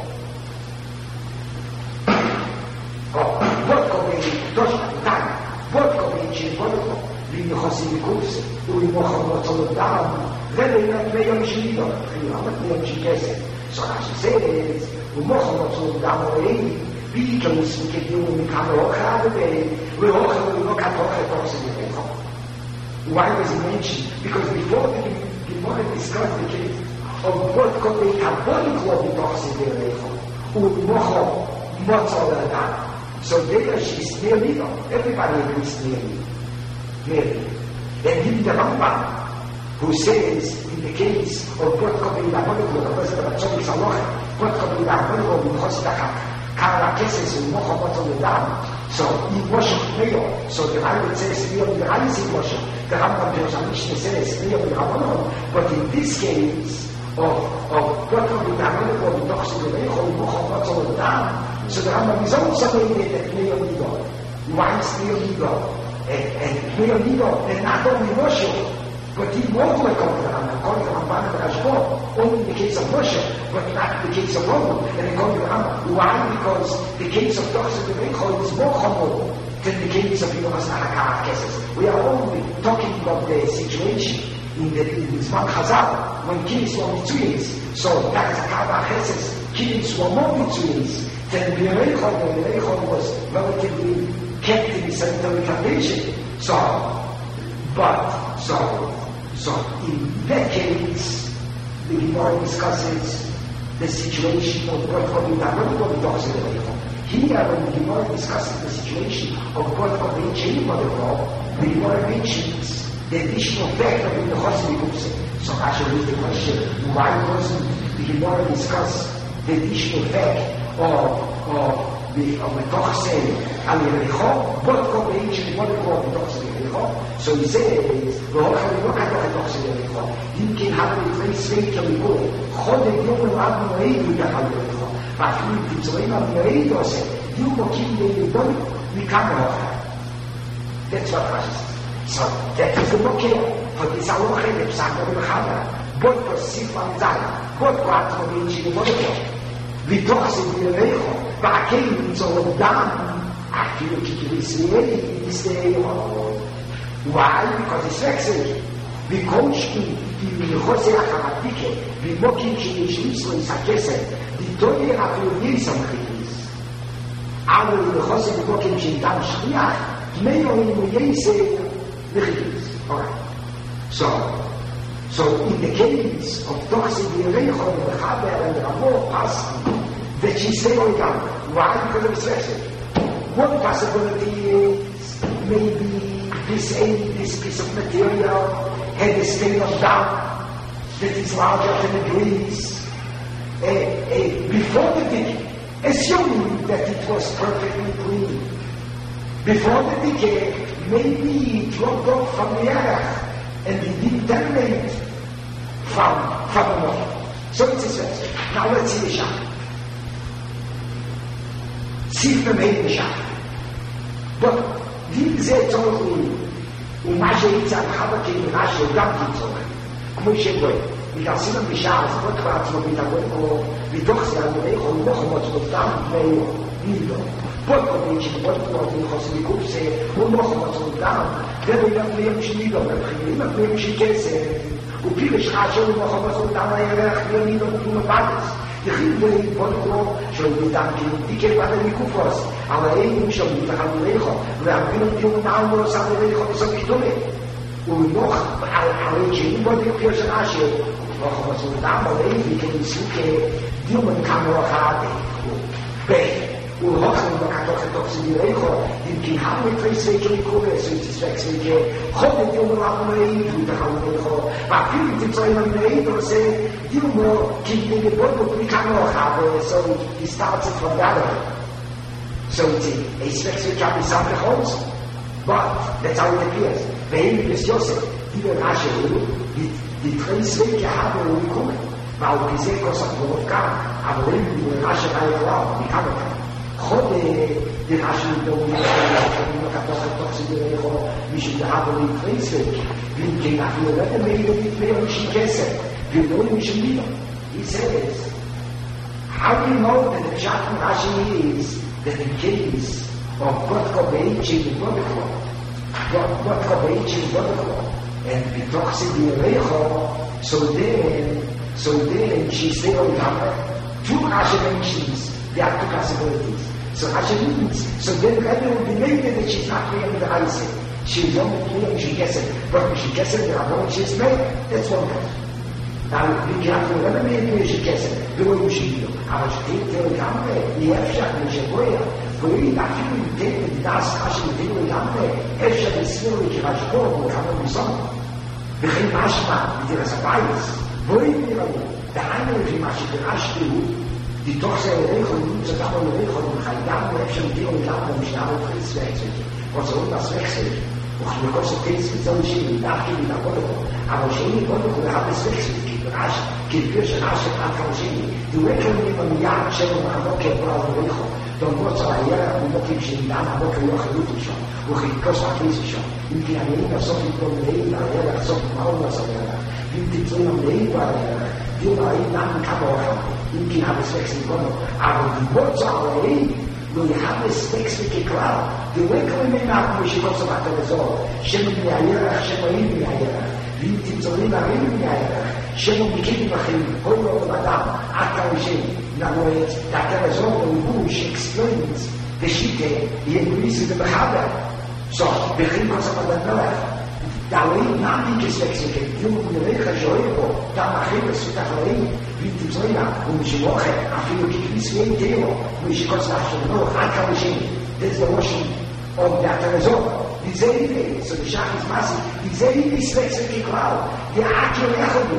oh, what for the Toshma time? What for the Chivolo? We know Hasidikos, we know Hamadam, then we not Mayom Shiva, we know not Mayom Shikese. So Rashi says, we know Hamadam, we can speak it, we can walk out of the way, we walk out of the Katok. Why was it mentioned? Because before the Gemara discussed the case of what could be Kabbalic law in Toxin, who Mocho, Motzal Adam. So there she's near me, everybody agrees near me. Mary. And in the Rambam, who says in the case of what could be the Apoliko, the President of Tzori Salach, what could be the Apoliko in Chosdaka, Kara Keses, and Mocha Motzal Adam. So in worship Mayo, so the Bible says, we are the rising worship. The Rambam Jerusalem says, we are the Rabbanon. But in this case, of, of what could be the Apoliko in Toxin, and Mocha Motzal Adam, so the Rambam is also saying that Mayo Nido. Why is Mayo Nido? And Leonido, and not only worship, but he won't like according to Ramban and Rashbon, only in the case of worship, but not in the case of Roman, and according to Ramban. Why? Because the case of Toxin the Reichel is more humble than the case of Yomas Nahakarat cases. We are only talking about the situation in the in Zman Chazal, when kings were Mitzuis. So that is a Kabbal Chesed, kings were more Mitzuis than the Reichel, the Reichel was relatively kept in the sanitary foundation. So, but, so, so, in that case, the Gemara discusses the situation of what could be done, not what talks in the Reichel. Here, when the Gemara discusses the situation of what could be changed by the law, the Gemara mentions the additional fact of the Chosdikos. So, actually, is the question, why doesn't the Gemara discuss the additional fact of, of the of the Tochsei al Yericho, what could be ancient, what could be Tochsei Yericho? So he says, Roch HaLilok HaToch Tochsei Yericho. You can have a place straight to the goal. Chodek Yom Rab Moed with the Hal Yericho. But if it's Reina Moed or say, you will keep the Yericho, we come off. That's what Rashi says. So that is the Mokeh for this Aloche, the Psak of the Chada. What was Sifan Zay, what was the ancient Yericho? V'tochsei Yericho. Ba'akein so done after Israeli Israel. Why? Because it's vexed. Because in Jose Achamatike, the Mokin Shishmislo is a Kesed, the Toyer after Yisam Chikis. Our Jose the Mokin Shindam Shriach, Mayo in Muyese the Chikis. Alright. So, so in the case of Toxi Yerecho, the Chaber and the Ramor Pasti, that she stayed on down. Why? Because of selection. One possibility is maybe this aid, this piece of material had a state of down that is larger than the breeze. Uh, uh, before the decay, assuming that it was perfectly clean. Before the decay, maybe it dropped off from the Arach and it didn't terminate from, from the water. So it's a selection. Now let's see the shot. Sifra made the shot. But did they totally ומה שהייצא בחבא כנראה שגם תצורך. כמו שגוי, מתעשים בשעה, אז עוד כבר עצמו מתעגון פה, מתוך זה אני רואה יכול לא חומות סתם בני נידו. פה קודם שבוד פה וחוסר מיקוף זה, הוא לא חומות סתם, ובאים הפנים של נידו, ובחינים הפנים של כסף, ופירש חשוב הוא לא חומות סתם הירח, ונידו פתאום הפתס. יחיד בוד פה, שהוא מתעגן, תיקף עד המיקופוס, אבל אין שם מתחל מריחו, והרבים אותי ומעל לא עושה מריחו בסוף כתובת. ולמוך הרי שאם בוא דקפיר של אשר לא חובצו לדם או לאיבי כניסו כדיומן כמוך ולהוכן בקתוך לתוך סביריכו אם כי המטרי סייג'ו יקורא סייג'ו סייג'ו חוד דיומן רבו לאיבי ותחלו ואפילו תמצואים המנהיד עושה דיומו כדי לבודו פרי כמוך so he starts it from that way so it's a spexy job is something also but that's how it appears. Ve'im bis Yosef, die wir Rashi Elu, die drei Zwecke haben wir gekommen. Weil diese Kosak worauf kam, aber wenn die Rashi Reihe war, die kam er kam. Chode, die Rashi Elu, die Rashi Elu, die haben die drei Zwecke. Wir gehen nach hier, wenn wir wieder mit mehr und Schikesse, wir wollen nicht wieder. He says, how do you know that the Pshat from Rashi is that the case of God Kobeich in wonderful. God Kobeich is wonderful. And Bitox in the Recho, so then, so then she said on her, two Rashi mentions there are two possibilities. So Rashi means, so then Rebbe will be maybe that she's not clear in the Raisi. She's only clear and she gets it. But when she gets it, there are more she's made. That's one thing. Now, we can't do whatever maybe she gets it. The way she do. Aber steht der Gambe, die Efscher, die Sheboya, Goyi, afילו ניתן דס חשי ניתנו לגמרי, אפשר לסיר וכרשפור וכמה מוסון. וכן משמע, בדרס הבייס, בואי נראו, דהיינו לפי מה שדרשתי הוא, מתוך זה לריחו, נמצא גם לריחו, וחיידם ואפשר ניתנו לגמרי, משנער וחץ והצלתי. רוצות לסווכסל, וכמקור סופץ וצאו שלי, דווקא מנעבוד אותו, אבל שאין נעבוד אותו להבס וקסל, כדרש, כדביר של רשת עד כמה שני, דורקו ממיד שלו מעמוק כברה לריחו, דומות צהייה ומוקים שנדען הבוקר לא חיות ראשון, וכיכוס הכניס ראשון. אם כי הנעים לעשות לתבוא מלאים לעריה לחצות מעול לעשות עריה, ואם תמצאים המלאים בעריה, דיון העין נעם כמה אוכל, אם כי הבספקס נבונו, אבל דומות צהייה לא יחבספקס וככלל, דורקו ממנה כמו שכל סברת לזור, שמו מהירח, שמו אין מהירח, ואם תמצאים מהרים מהירח, שמו מקידים לכם, כל לא לבדם, עד כמה שני, נמורת, דעתר הזור ולבוא שאקספלוינס, ושיטה, יגויסי ובחבר. So, בכין כל סברת מלך, דאורים נעמי כספקסיקה, דיום נראה חשואי פה, דם אחרי בספתח לאים, ואם תמצאים לה, ומשמוכת, אפילו ככביס ואין תאירו, ומשכל סלח של מלוך, עד כמה שני, that's the washing of דעתר הזור. וזה איבי, so the shach is massive, וזה איבי ספקסיקה כלל, יעקר יחדו,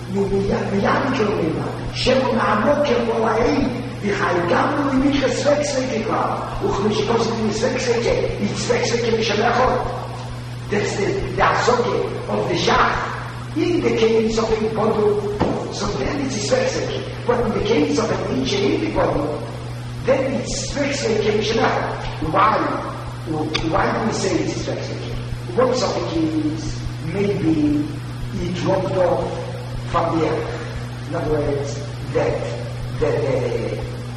מיד קרמימה, שבו נעמוק כבולאי, וחי גם נולימי כספקסיקה כבר, וכמי שקוסת מספקסיקה, היא ספקסיקה משנה אחרות. That's the, the azoke of the shach. In the case of a body, so then it's spexike. But in the case of an ancient body, then it's spexike mishnah. Why? Why do we say it's spexike? One topic is maybe it dropped off from the earth. In other words, that that uh,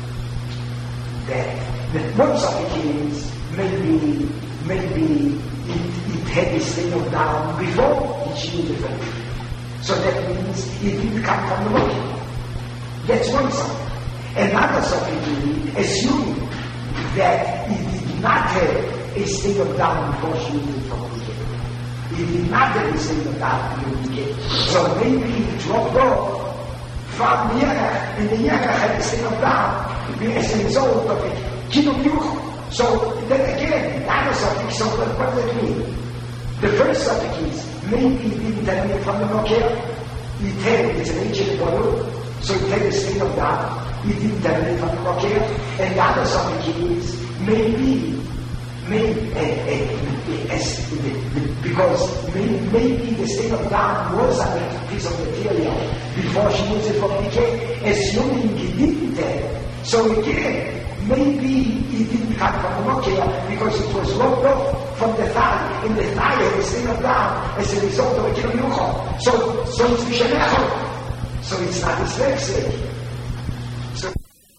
that that one topic is maybe maybe it, it had this thing of down before it changed the fact. So that means it didn't come from the body. That's one side. Another side, assuming that it did not have a state of down before she used it from the beginning. It did not have a state of down from the beginning. So maybe it dropped off from the Yerach, and the Yerach had a state of down as a result of it. Kiddush Yuch. So then again, the other subject, so what does it mean? The first subject is, maybe it didn't have it from the Mokher. It had, it's an ancient bottle, so it had a state of that. It didn't have it from the Mokher. And the other subject is, maybe, maybe, uh, uh, as, because maybe, maybe the state of that was a piece of material before she used it for decay, assuming it didn't have. So again, maybe it didn't come from the mokia because it was locked off from the thigh, and the thigh had a stain of down as a result of a kilometer. So, so it's Mishanechot. So it's not dyslexic. So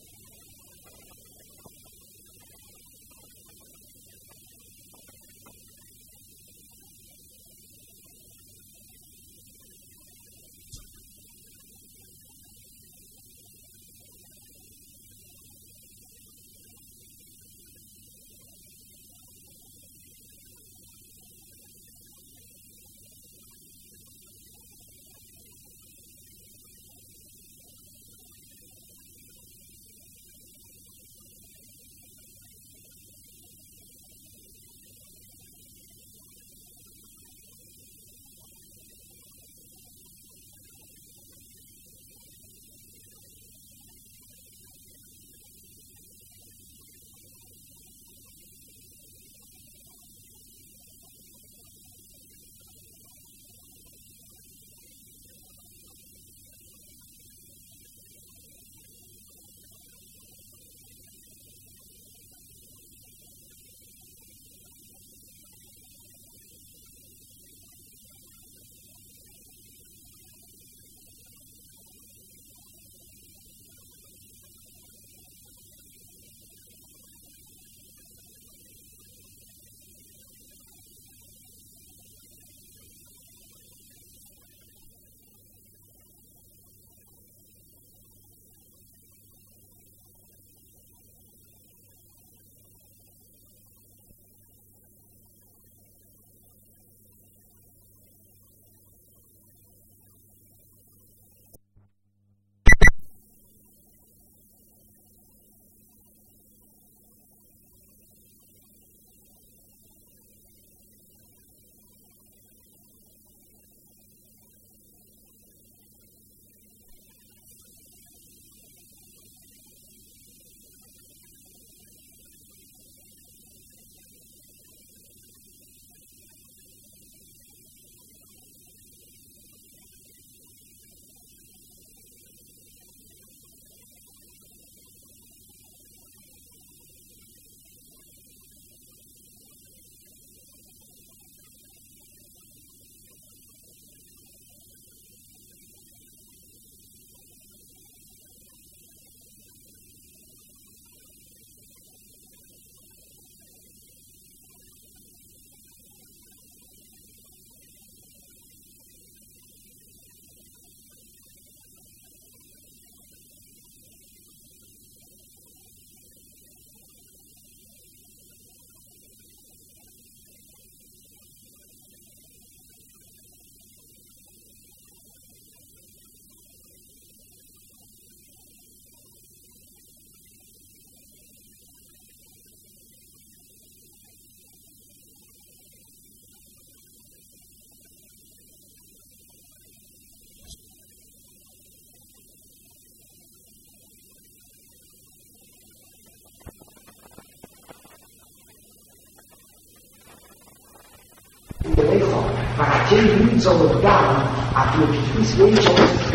maar had je niet zo gedaan, had je het wezen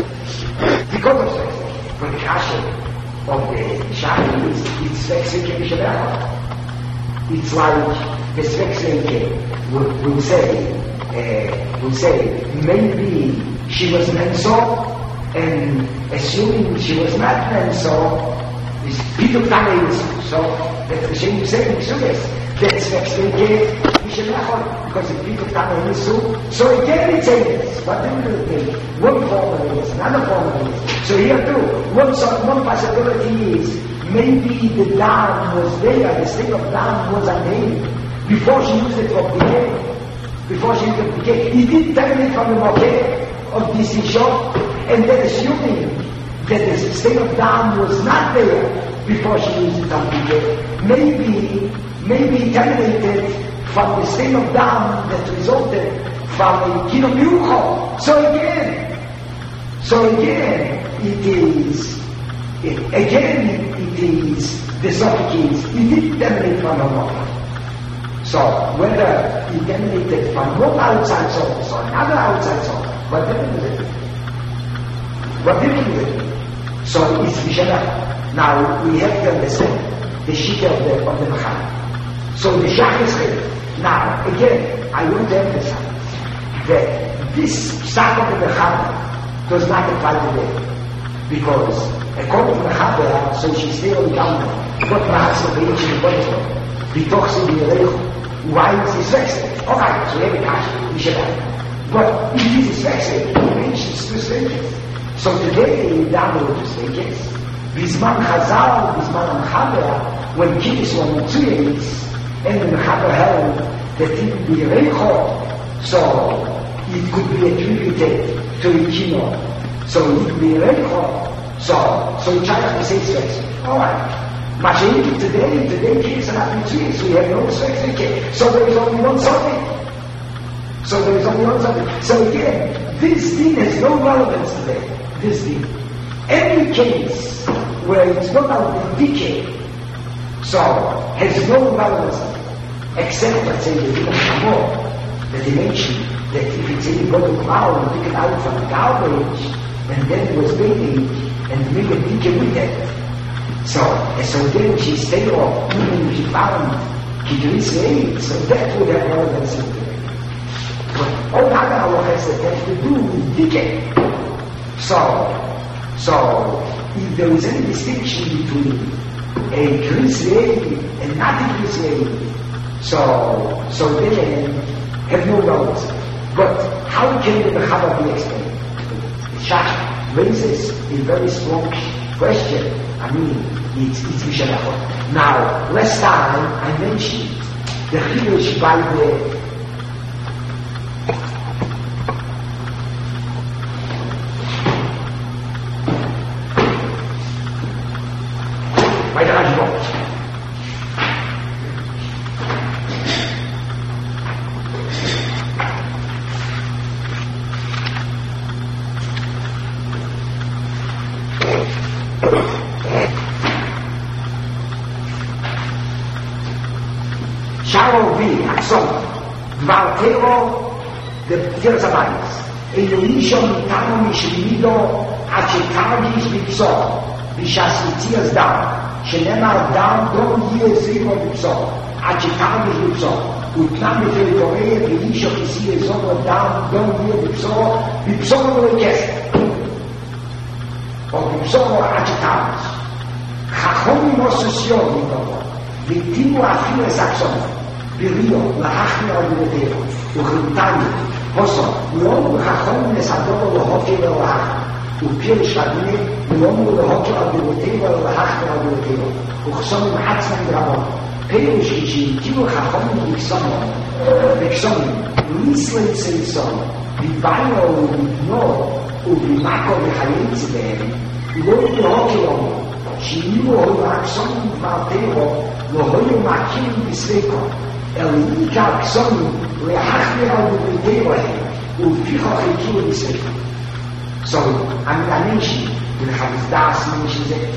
because of sex. For the kasha of the shine is it's vexing mishabah. It's like the vexing would will say uh, will say maybe she was menso and assuming she was not menso is people times so that's the shame to say that's vexing because if people come in this soup, so again it's this. What do you think? One form of this, another form of this. So here too, one, sort, one possibility is maybe the dam was there, the state of dam was a name before she used it for bouquet. Before she used it for bouquet. He did terminate from the bouquet of this issue, and then assuming that the state of dam was not there before she used it on bouquet. Maybe, maybe terminated from the state of dam that resulted from a kilomucho. So again, so again, it is, it, again, it is the suffix, it did emanate from a water. So whether it emanated from one outside source or another outside source, what difference is it? What difference is it? So it's Mishnah. Now we have to understand the shita of the, of the Mechana. So the Shach is clear. Now, again, I want to emphasize that this Psak of the Mechana does not apply today. Because according to the Chabra, so she's still in Gamma, what perhaps the page in the bottom, betoch in the Erecho, why is this vexed? Alright, so every cash, we should have. But it is vexed, it mentions two stages. So today, we download two stages. Bisman Chazal, Bisman Chabra, when Kiddus were two days, and the Chabra held that it would be Erecho, so it could be attributed to Ikino. So it could be Erecho. So, so you try to say sex. Alright. Mashiach today, today kids are not between, so we have no sex again. So there is only one something. So there is only one something. So again, this thing has no relevance today. This thing. Every case where it's not out in decay, so has no relevance, except let's say the Dina Shamor, the dimension that if it's any go to cloud and pick it out from the garbage, and then it was bathing, and make a teacher with that. So, and so then she stayed off, even she found Kidrisei, so that would have relevance in today. But all other halachas that have to do with decay. So, so, if there is any distinction between a Kidrisei and not a Kidrisei, so, so then have no relevance. But how can the Mechaber be explained? Shach raises a very strong question. I mean, it's it's Mishalachot. Now, last time I mentioned the Chidush by the by the Rajbot. Valtero the Tiras Abayis. Elohishon Tano Mishlido Achetagis Bipso Vishasitias Dam Shenemar Dam Dom Yezimo Bipso Achetagis Bipso Utnam Territoria Elisho Kisi Zono Dam Dom Bipso Bipso Loekes or Bipso Achetagis Chachom Mososioni Vitimo Afile Saxon Birio, la Hachmir al-Yudeo, Uchintani, Hosso, Uomu Chachom Nesadoro Lohoki Ve'olach, Upir Shadine, Uomu Lohoki al-Yudeo, la Hachmir al-Yudeo, Uchsonim Hatzman Grabon, Perush Kichi, Timu Chachom Biksonim, Biksonim, Nislet Seisom, Bibaino, Bibno, Ubimako V'chayetzi Be'em, Uomu Lohoki Lomo, Shinimu Ho'aksonim Valtero, Lohoyu Makim Bisveko, Elika Ksonim, Le'achmir al-Yudeo, Uficho Chikiu Bisveko. So, I mean, I mentioned, the Chavis Das mentions it,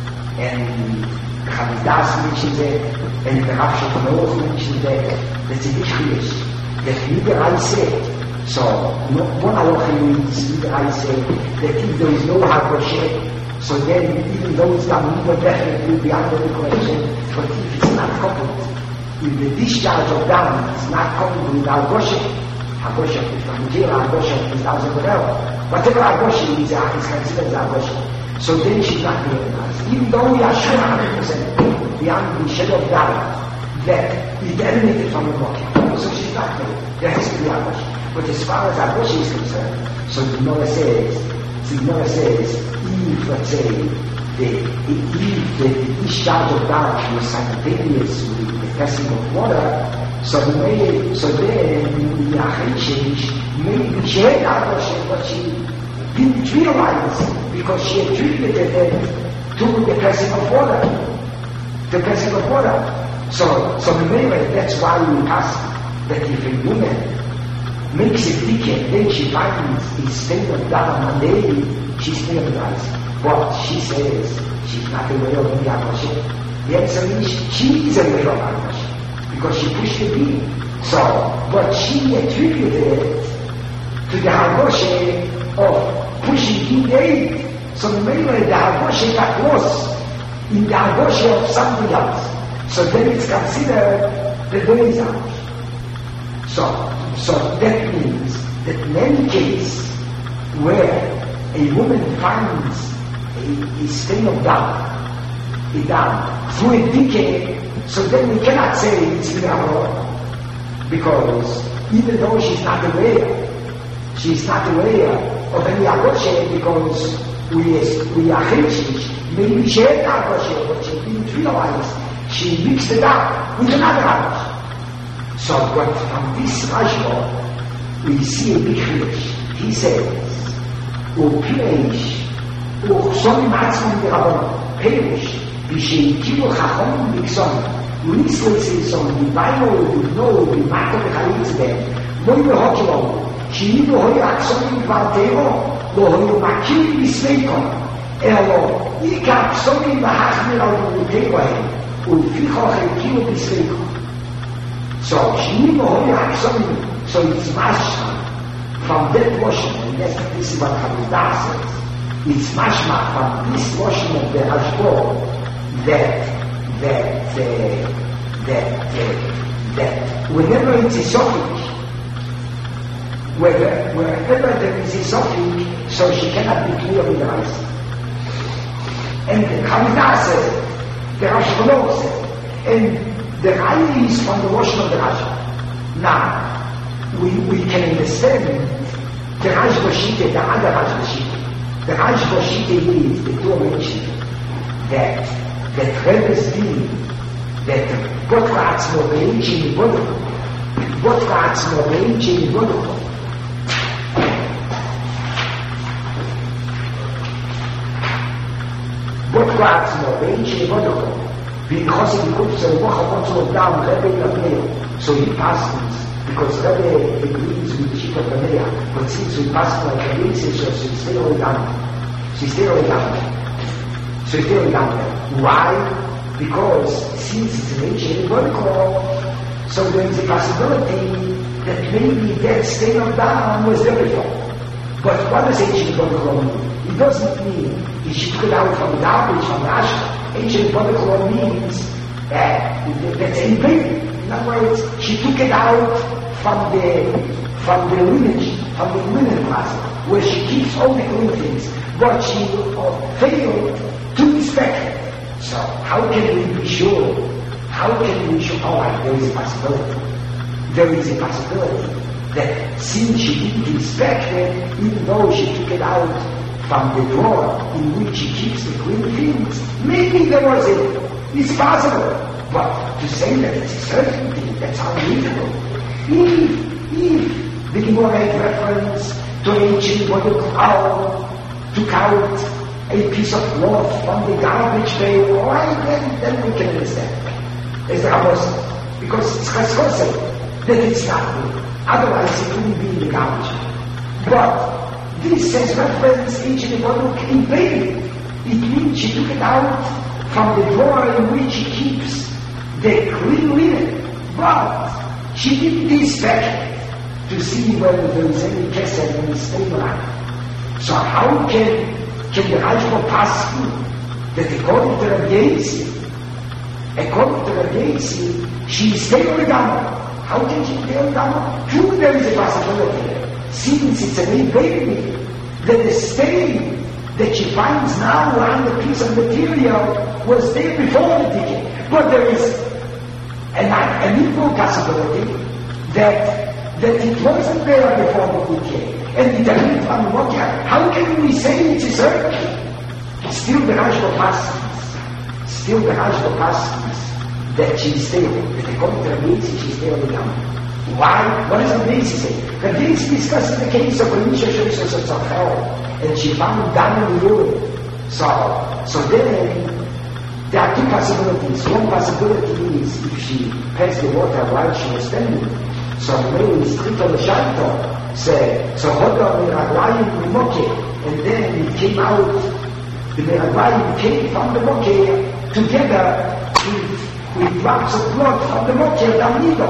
and the Chavis Das mentions it, and the Rav Shulchan mentions it. That's a big chiddush. That Liberai said, so, one halacha means Liberai said, that if there is no Hakoshet, so then even though it's done, we will definitely be under the question, but if it's not coupled, if the discharge of down is not coupled with Hakoshet, Hakoshet is from here, Hakoshet is thousand whatever. Whatever Hakoshet is, is considered as Hakoshet. So then she's not recognized. Even though we are sure one hundred percent beyond the shadow of doubt that is emanated from the body. So she's not there. There has to be Hakoshet. But as far as Hakoshet is concerned, so the Gemara says, the Gemara says, if, let's say, the, if the discharge of doubt was simultaneous with the passing of water, so the way, so then the Achai maybe she had Hakoshet, but she didn't realize because she attributed it to the passing of water. The passing of water. So, so anyway, that's why we ask that if a woman makes a ticket, then she finds a state of Dharma Monday, she's sterilized. But she says she's not aware of the Hakoshet. The answer is she is aware of Hakoshet because she pushed the beam. So, but she attributed it to the Hakoshet of pushing in eight. So the main way the Hakoshet got lost in the agosha of something else. So then it's considered the Beizah. So, so that means that in any case where a woman finds a, a stain of doubt, a doubt, through a decay, so then we cannot say it's Mirabor, because even though she's not aware, she's not aware of any agosha, because we, we are Cheshish, maybe she had agosha, but she didn't realize, she mixed it up with another agosha. So, but from this Rashba, we see a big chiddush. He says, "U'pireish, u'chsonim atzmon b'rabbanon, perish, b'sheikilu chachom b'ksonim, u'nisle seison, b'bayno, b'bno, b'mako b'chalitz b'em, lo yehokilo, she'ilu hoi achsonim b'valtero, lo hoi makir b'sveikon, elo, ika achsonim b'hachmir al b'vutero hem, u'ficho chekilu b'sveikon." So, she so it's mashma from that washing, and that's, this is what Hamidah says. It's mashma from this washing of the Hashbo that, that, uh, that, uh, that whenever it's a sofik, whether, wherever there is a sofik, so she cannot be clear with the rice. And Hamidah says, the Hashbo says, and the Rai is from the washing of the Rashi. Now, we, we can understand the Rashi Bashite, the other Rashi Bashite. The Rashi Bashite is the two mentioned that that Rebbe's being that Botrats Mobeich in Bodoko, Botrats Mobeich in Bodoko. Botrats Mobeich in Bodoko. Because he could say, wants to down, Rebbe Gabriel. So he passes, because Rebbe agrees with the sheet of the mayor, but since we pass like a basis, so she stay away down. She stay away down. So stay away down. Why? Because since it's an ancient protocol, so there is a possibility that maybe that stain of down was there before. But what does ancient protocol mean? It doesn't mean that she took it out from the garbage, from the ashram. Ancient protocol means that that's a baby. In other words, she took it out from the from the lineage, from the linen closet, where she keeps all the clean things, but she uh, failed to inspect it. So how can we be sure? How can we be sure? Oh, there is a possibility. There is a possibility that since she didn't inspect it, even though she took it out from the drawer in which he keeps the clean things, maybe there was a, it's possible, but to say that it's a certainty, that's unreasonable. If, if the Gemara had reference to ancient Bodok owl, took out a piece of cloth from the garbage bay, alright, then, then we can understand. As the Rabbi said, because it's Chaskosei, that it's not good. Otherwise it wouldn't be in the garbage. But this says reference ancient Bodok in baby. It means she took it out from the drawer in which she keeps the clean linen, but she didn't inspect it to see whether there is any kesed, any stain around. So how can can the Rashba pass through that according to Rabbi Yossi, according to Rabbi Yossi, she stayed on the Gamma. How can she stay on the Gamma? True, there is a possibility. Since it's a new baby, that the stain that she finds now on the piece of material was there before the decay. But there is an, an equal possibility that that it wasn't there before the decay. And it doesn't from what how can we say it's a certainty? Still the Rashba passes. Still the Rashba passes that she's stable. That according to the Yossi, she's stable again. Why? What does the Yossi say? The Yossi discusses the case of Elisha Shoshes of Tzachel, and she found down in the urine. So, so then, there are two possibilities. One possibility is if she passed the water while she was standing, so maybe it's Trito L'Shanto, say, so Hoda Miraglayim Moke, and then it came out, the Miraglayim came from the Moke together with, with drops of blood from the Moke, Damido,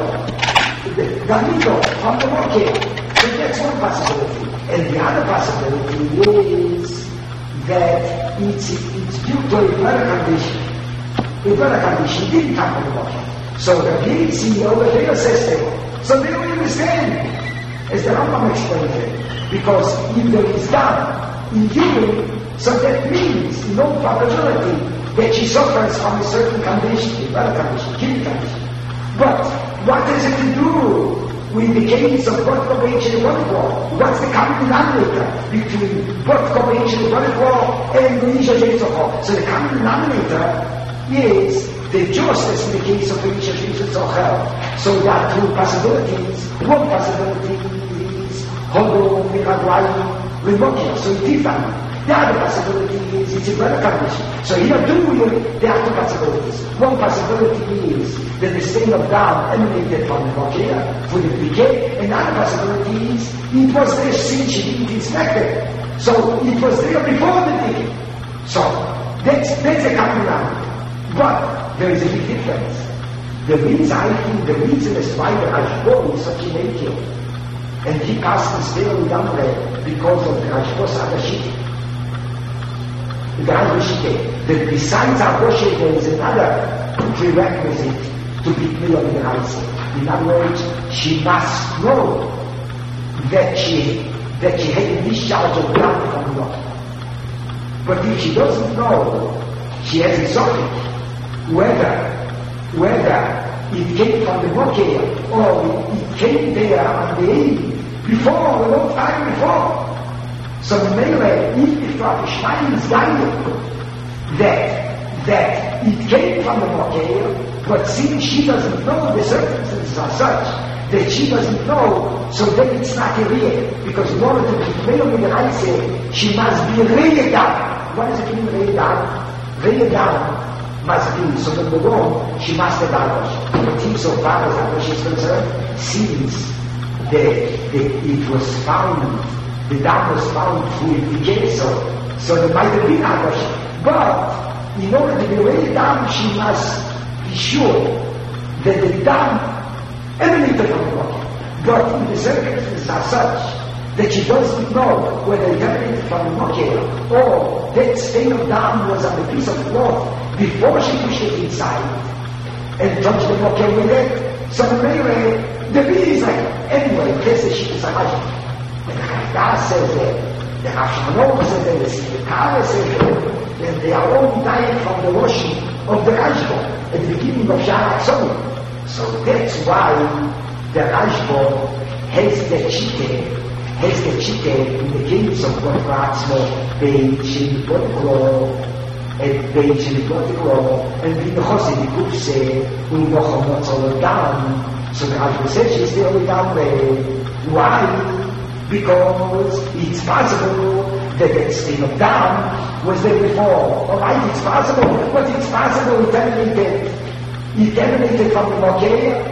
the Damido from the Moke. So that's one possibility. And the other possibility is that it's, it's due to a better condition. A better condition didn't come from the Moshe. So the P C over there says they So they don't understand, as the Rambam explains it. Because if there is dam in giving, so that means no probability that she suffers from a certain condition, a better condition, giving condition. But what has it to do with the case of both Kobeich and Waterfall? What's the common denominator between both Kobeich and Waterfall and Benisha Jetzachol? So the common denominator is the justice in the case of Benisha Jetzachol. So there are two possibilities. One possibility is Hodo, Miragwai, Remokia, so it's different. The other possibility is it's a better condition. So here too, there are two possibilities. One possibility is that the stain of down emanated from the Mokia for the decay, and the other possibility is it was there since she didn't inspect it. So it was there before the decay. So that's, that's a common ground. But there is a big difference. The reason I think the reason is why the Rashbo is such a nature, and he passed the still Yamre because of the Rashbo's Adashik. The Rashbo's that besides Adashik there is another prerequisite to be clear in the Rashbo. In other words, she must know that she that she had a discharge of blood from the water. But if she doesn't know, she has a socket. Whether whether it came from the Mokeh or it came there on the end before, a long time before. So Mele, if the Shmaim is guided that that it came from the Mokeh, but since she doesn't know, the circumstances are such that she doesn't know, so then it's not a real, because in order to be Mele with the Raise, she must be real down. What does it mean real down? Real down must be, so number one, she must have Adosh. But if so far as Adosh is concerned, since that, that it was found, the dam was found through the case, so, so there might have been Adosh. But, in order to be really dam, she must be sure that the dam emanated from the water. But in the circumstances are such that she doesn't know whether it emanated from the Mokeh or that stain of dam was on the piece of cloth before she pushed it inside and touched the Mokeh with it. So anyway, the bee is like, anyway, this is she is a husband. And the Chaydah says that, the Hashmanov says that, the Sikara says that, that they are all dying from the washing of the Rashbo at the beginning of Shah HaTzorah. So that's why the Rashbo has the Chite, has the Chite in the case of what Ratzmo, Beich, in Portlo, and Beich, in Portlo, and in the Chosi, the Kupse, who Nochom not so down. So the Rashbo says she's the only down there. Why? Because it's possible that that stain of down was there before. Alright, it's possible, but it's possible it emanated, it emanated from the Mokeh.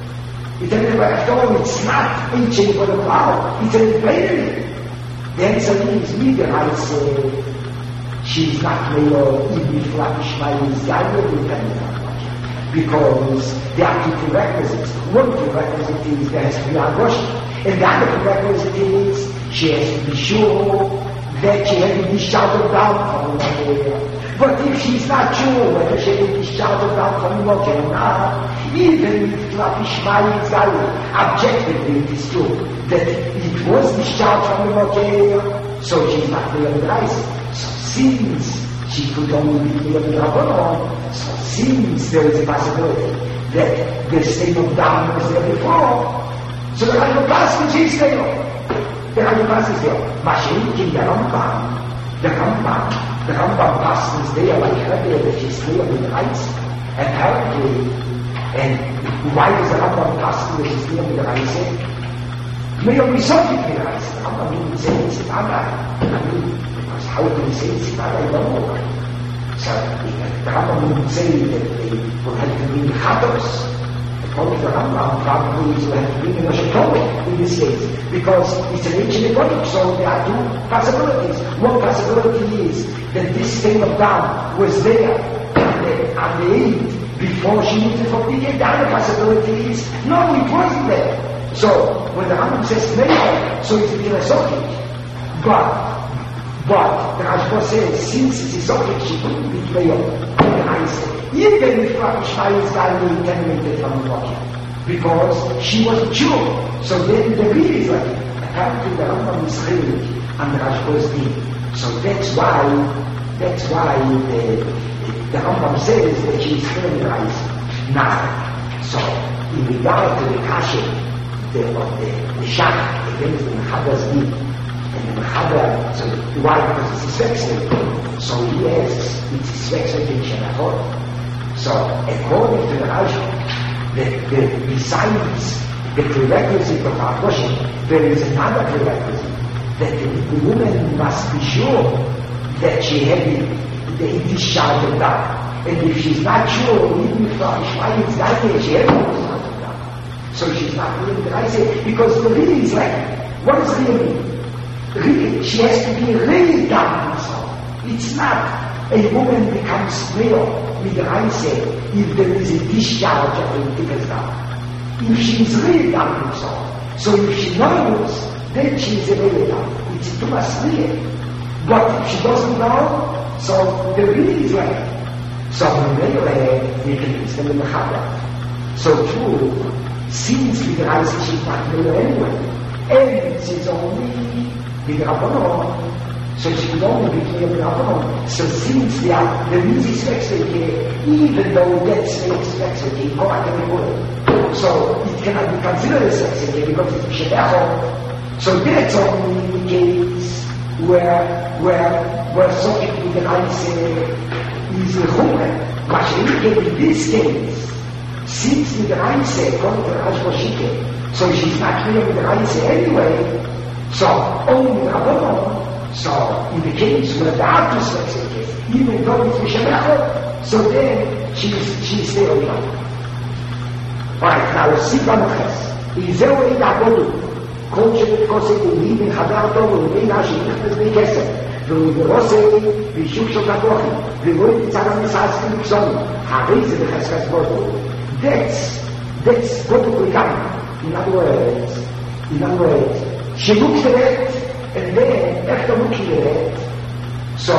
It emanated after all, it's not ancient for the cloud, it's an invasion. The answer is neither, I say, she's not made of even if Ishmael is guided with Mokeh. Because there are two prerequisites. One prerequisite is there has to be Adosh. And the other prerequisite is she has to be sure that she has been discharged down from the Mokeh. But if she's not sure whether she has been discharged down from the Mokeh or not, even if Rav Ishmael is objectively it is true that it was discharged from the Mokeh, so she's not clear with Raise. So since she could only be clear with Rabbanon, so since there is a possibility that the state of down was there before, so the Rashbo which is there. The Rashbo is there. Mashiach, the Rambam, the Rambam, the Rambam passes there like earlier that she's clear with the rights. Apparently, and why does the Rambam pass that she's clear with the rights? May only subject with the rights. The Rambam didn't say it's Sivana. I mean, because how can you say it's Sivana? I don't know. So the Rambam didn't say that they will have to be Chatos. According to the Rambam, probably it will have to be in a Shetolah in this case, because it's an ancient economic, so there are two possibilities. One possibility is that this stain of down was there at the end before she moved it from the end. The other possibility is, no, it wasn't there. So, when the Rambam says later, so it's a philosophic. But, But the Rashba says, since it is object, she couldn't be clear. Even if Ishmael is dying contaminated from the rocket. Because she was a Jew. So then the real is like, apparently the Rambam is Chilik and the Rashba is Din. So that's why, that's why the, the Rambam says that she is Chilik now. So, in regard to the Kasha, the, the, the Shach, against the Mechaber's Din, and the Mechaber, so why? Because it's a sex thing. So he asks, it's a sex thing, Shanachor. So, according to the Rashba, the, the, besides the prerequisite of our portion, there is another prerequisite, that the, the woman must be sure that she had the, the discharge of that. And if she's not sure, even if Ishmael is dying, she has no discharge of that. So she's not willing to rise it, because the really is like, what does really mean? Really, she has to be really down herself. It's not a woman becomes male with the rise if there is a discharge of the difference down. If she is really down herself, so if she knows, then she is a really down. It's too much real. But if she doesn't know, so the really is like, so anyway, we can extend the Mechaber. So too, since the rise she's not male anyway, and she's only the Rabbanon, so she could only be clear with Rabbanon. So since they are the music spectacle, even though that spectacle, go back and forth. So it cannot be considered a spectacle because it's Shebechon. So that's only the case where where where subject with the rights is the Chumrah. But in this case, since the rights according to the Rashba, so she's not clear with the rights anyway. So only the Rabbanon. So in the case where the Abdu spectacle, even though it's Shebechon, so then she's she's there alone. Alright, now Sivan Ches. Izeu Eid Abodu. כל שבתקוסי תאוהי וחדר טוב ולבינה שנכנס בכסף ולברוסי וישוק של תפוחי ובואי תצא למסעסקים לקסוני הרי זה בחסקס בורדו. That's that's what we come. In other words, in other words, she looks at it and then after looking at it, so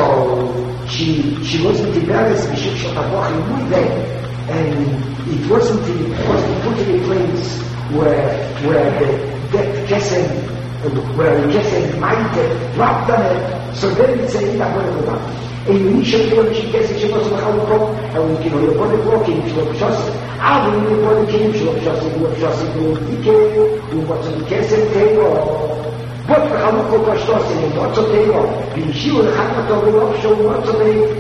she she wasn't embarrassed וישוק של תפוחי with them, and it wasn't it wasn't put in a place where where the that Kesem, where Kesem might have dropped on it, so then it's a little bit of a and you need to know that she gets it, she goes to the Chalukot, and we can report the walking, she will trust it. Ah, we report the king, she will trust it, we will trust it, we will be careful, we want to Kesem table. But the Chalukot was trusting it, what's a table? The she will have to go off, show what's a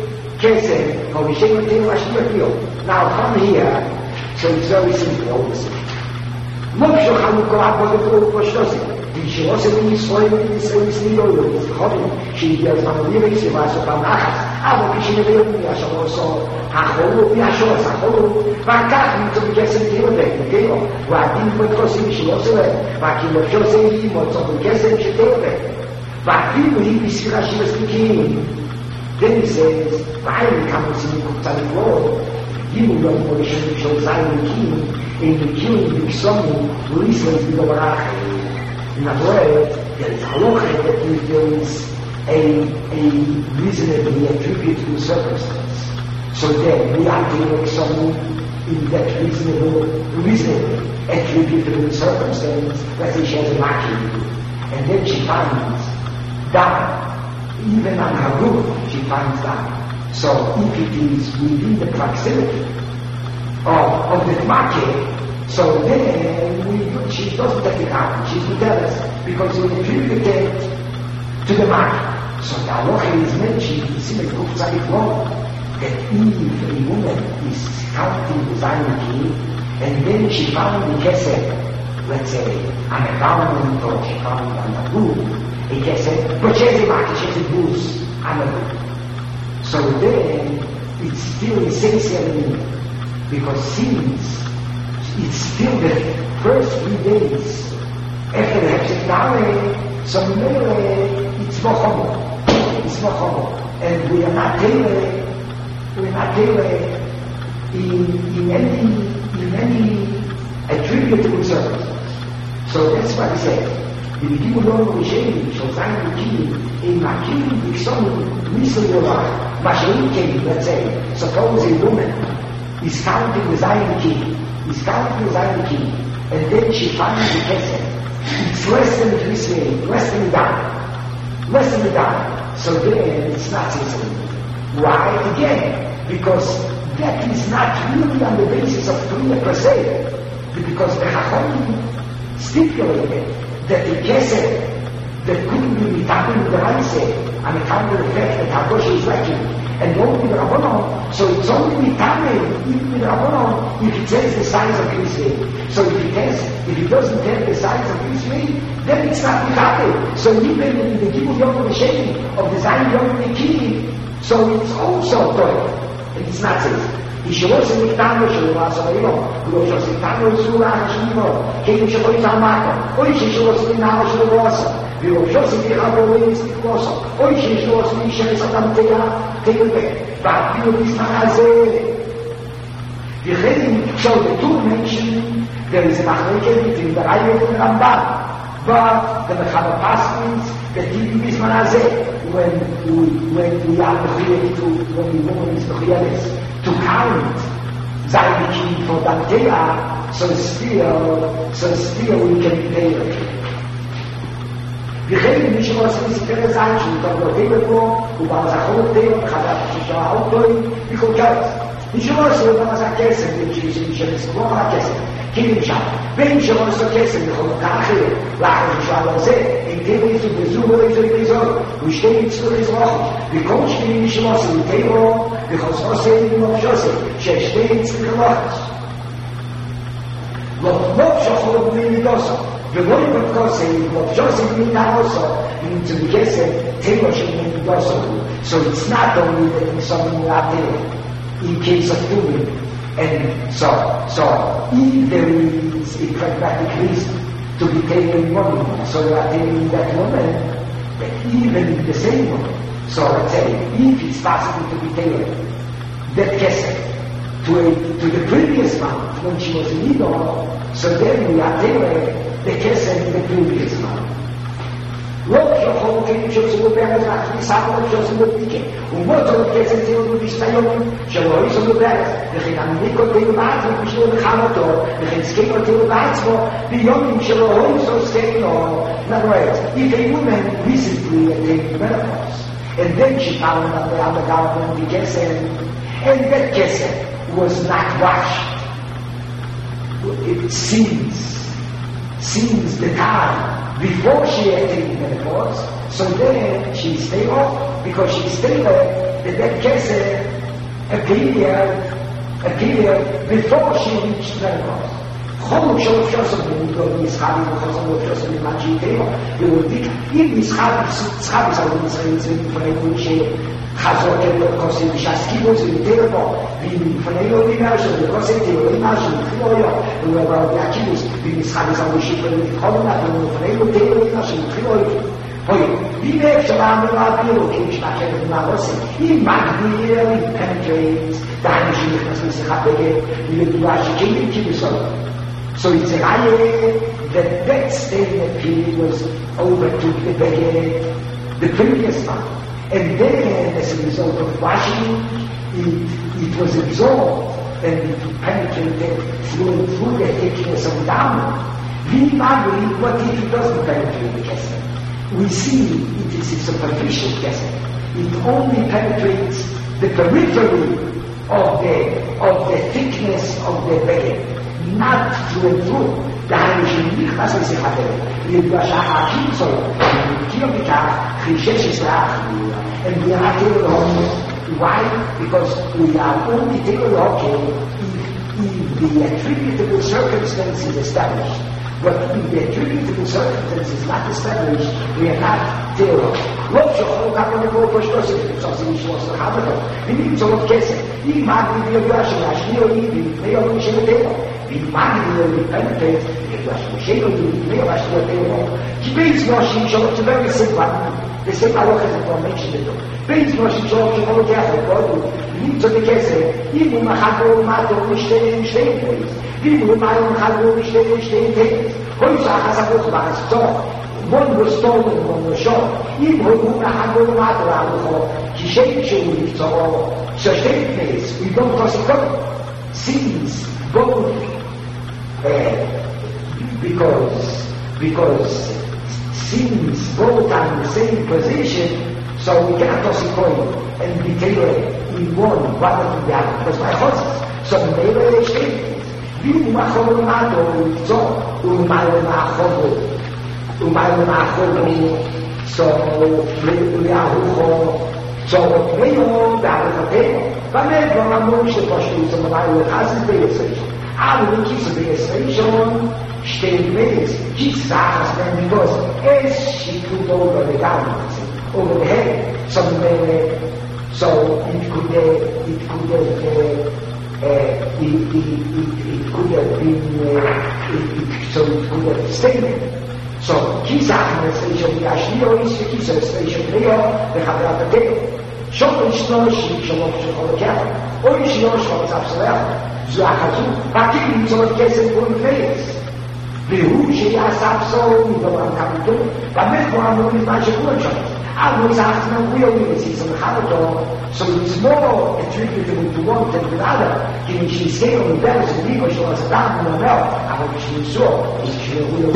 Kesem, or we say what they was here. Now from here, so it's very simple, obviously. Mopsho Chanukah Abba Poshtosi. She was in Israel, in Israel, in Israel, in Israel. She does not live, she was a Panachas. Abba Kishinevel, Yashoso, Hacholu, Yashos, Hacholu, Vakach, to be guessing here, the Gale, Wadim Potosi, she was away. Vakim of Jose, what's on the guessing, she told them. Vakim, he is here, she was the king. Then he says, Vaim comes in Kutzalik Lord. You don't want to show Zion king. In the king, the son, listens to the Barach. In other words, there is a halacha that if there is a, a reasonably attributable circumstance, so then we are to make someone in that reasonable, reasonably attributable circumstance, let's say she has a marking, and then she finds that, even on her roof, she finds that. So if it is within the proximity of, of the market, so then we, she doesn't take it out. She's with us because we attribute it to the market. So the halacha is mentioned in Simon Kuf Tzadik Lo that if a woman is counting the Zion king and then she found the kesef, let's say, on a garment or she found on a roof, a kesef, but she has a market, she has a goose on a roof. So then it's still essentially because since it's still the first three days after the Hepzibah, so Mele, it's not humble. It's not humble. And we are not there, we're not there in, in any, in any attributable circumstance. So that's what he said. die Begibu Yom Risheni, shall sein Begibu, in Makim, Dixon, Nisselurach, Mashenike, let's say, suppose a woman is counting the Zion King, is counting the Zion King, and then she finds the Kesef. It's less than this way, less than a dime, less than a dime. So then it's not easily. Why? Again, because that is not really on the basis of Kriya per se, because the Chachamim stipulated that the Kesef that couldn't be tapping with the Raise on the counter effect that Hagosh is lacking, and won't be the Rabbanon, so it's only tapping even with the Rabbanon if it says the size of Kriya. So if it has, if it doesn't have the size of Kriya, then it's not tapping. So even in the Gibul Yom Risheni of the Zion Yom Risheni, so it's also Torah, and it's not safe. ישרוס מקטנו שלו לעשרנו, ולא שעשיתנו לסורה השנימו, כאילו שבו יתעמקו, אוי שישרוס מנהל שלו לעשר, ולא שעשיתי חבורי סתיקלוסו, אוי שישרוס מישרס אדמתיה, כאילו בה, ואפילו בזמן הזה. וכן, so the two mention, there is a מחלקת between the Raya and the Rambam, but the Mechaber Paskins, that even בזמן הזה, when we, when we are mechuyev to, when the woman is mechuyev to count Zaydikin for Danteya, so still, so still we can pay it. וכן מי שרוצה לספר את זין שהוא תבלותי בו, הוא בעזכות תאו וחדש ששעה אוטוי וחוקרת. מי שרוצה לדבר על הכסף, מי שרצה על הכסף, כי נמשל. ומי שרוצה כסף לחלוקה אחרת, לאחר ששאל על זה, אין תאו איזו בזו או איזו איזו, ושתי יצטור איזרוחת, וכל שני מי שרוצה לתאו, וחוסר עושה ומופשוסה, ששתי יצטור איזרוחת. לא מופשוחו במידוסו, ולא יבקוסה, מופשוסה במידוסו, into the kesef, table should be possible. So it's not only that there's something out there in case of doing. And so, so if there is a pragmatic reason to be taken money, so you are taking that woman, but even the same woman. So let's say, if it's possible to be taken that kesef to, a, to the previous month when she was in Idol, so then we are taking the kesef the previous month. לא שחור כאילו שצריכו בארץ להכניס עבור שעושים בפיקה ומותו כסף ציון ובשתיון שלא ישנו בארץ וכן עמיק אותנו בעצמו בשביל לחמתו וכן סכים אותנו בעצמו ביומים שלא הויסו סכנו נרואת if a woman recently attained menopause and then she found out that the government kesef and that kesef was not washed it seems seems the time before she attained menopause, so then she stayed off because she stayed there, that that kesef appeared, appeared before she reached menopause. חולוק של אפשרסון במודות מסחבי וחוזר אפשרסון למען שהתאימו, ולהודיק, אם מסחבי, מסחבי סעוד ישראל זה לפנינו שחזור כדי לקוסים ושעסקיבו זה יותר פה, ואם לפנינו בימה של לקוסים תאורים משהו, לפנינו יום, ולעבר בהקיבוס, ומסחבי סעוד ושיפר ולתחול נתנו, לפנינו תאורים משהו, לפנינו יום. אוי, ואם אפשר אמרה בירו, כי משתכרת במערוסים, אם מגדיר, אם פנטרית, דהיינו שנכנס לשיחת בגד, ולדוע שכלים כיבוסות. So it's a raya that that statement period was overtook the beged the previous month. And then, as a result of washing, it, it was absorbed and it penetrated through, through the thickness of the down. We marry, what if it doesn't penetrate the kesef? We see it is a superficial kesef. It only penetrates the periphery of the, of the thickness of the beged. not through and through. דהיינו שנכנס לשיחתנו, ידוע שהחכים שלו, מכיר בכך, אחרי שש עשרה אחרים, and we are not able to hold. Why? Because we are only able to hold if, if the attributable circumstance is established. But if the attributable circumstance is not established, we are not able to. לא שחור ככה מקור פשטו שאפשר זה לשמוס לך בטו, ולמצוא עוד כסף. אם מגדי ביודע שלהשני עולים ולפני עולים שלתנו, ואם מגדי עולים פנטט, ידוע שמשי עולים ולפני עולים שלתנו, כי בייס נושים שלא תבר לסבן, לסבן לא כזה כבר mention it. בייס נושים שלא תבר לוקח לפעול, למצוא בכסף, אם הוא מחד בו ומטו משתיהם שתיהם פייס, ואם הוא מחד בו משתיהם שתיהם פייס, כל שעה חזקות בארץ, טוב, one was stolen, one was shot. אם הוא נהג ולמטה להלכו, כשם שהוא נפצעו, ששתי פנס, we don't toss it up. Sins both uh, because because sins both are in the same position, so we cannot toss a coin and be tailored in one rather than the other. Because my horses, so maybe they change. You machol mato so umal machol umal machol so we are who so we know that the but me from a motion for you some I will has the station I will keep the station stay with keep that because as she could over the down over the head some so it could it could Uh, it, it, it, it could have been, uh, it, it, so it could have stayed. So, chi sa come station di Ashio, chi sa station Rio, the Havrat Deo. Shoko Ishno, she shall shall get. Or she knows what's absolute. Zuakazu, Pakin, so it gets in one face. The who she has absolutely the one capital, but met one of his magic workshops. I was asking a real unity from Hamador, so it's more attributable to one than to the other. Can she say on the bells of English or as a down in the mouth? I hope she saw, she will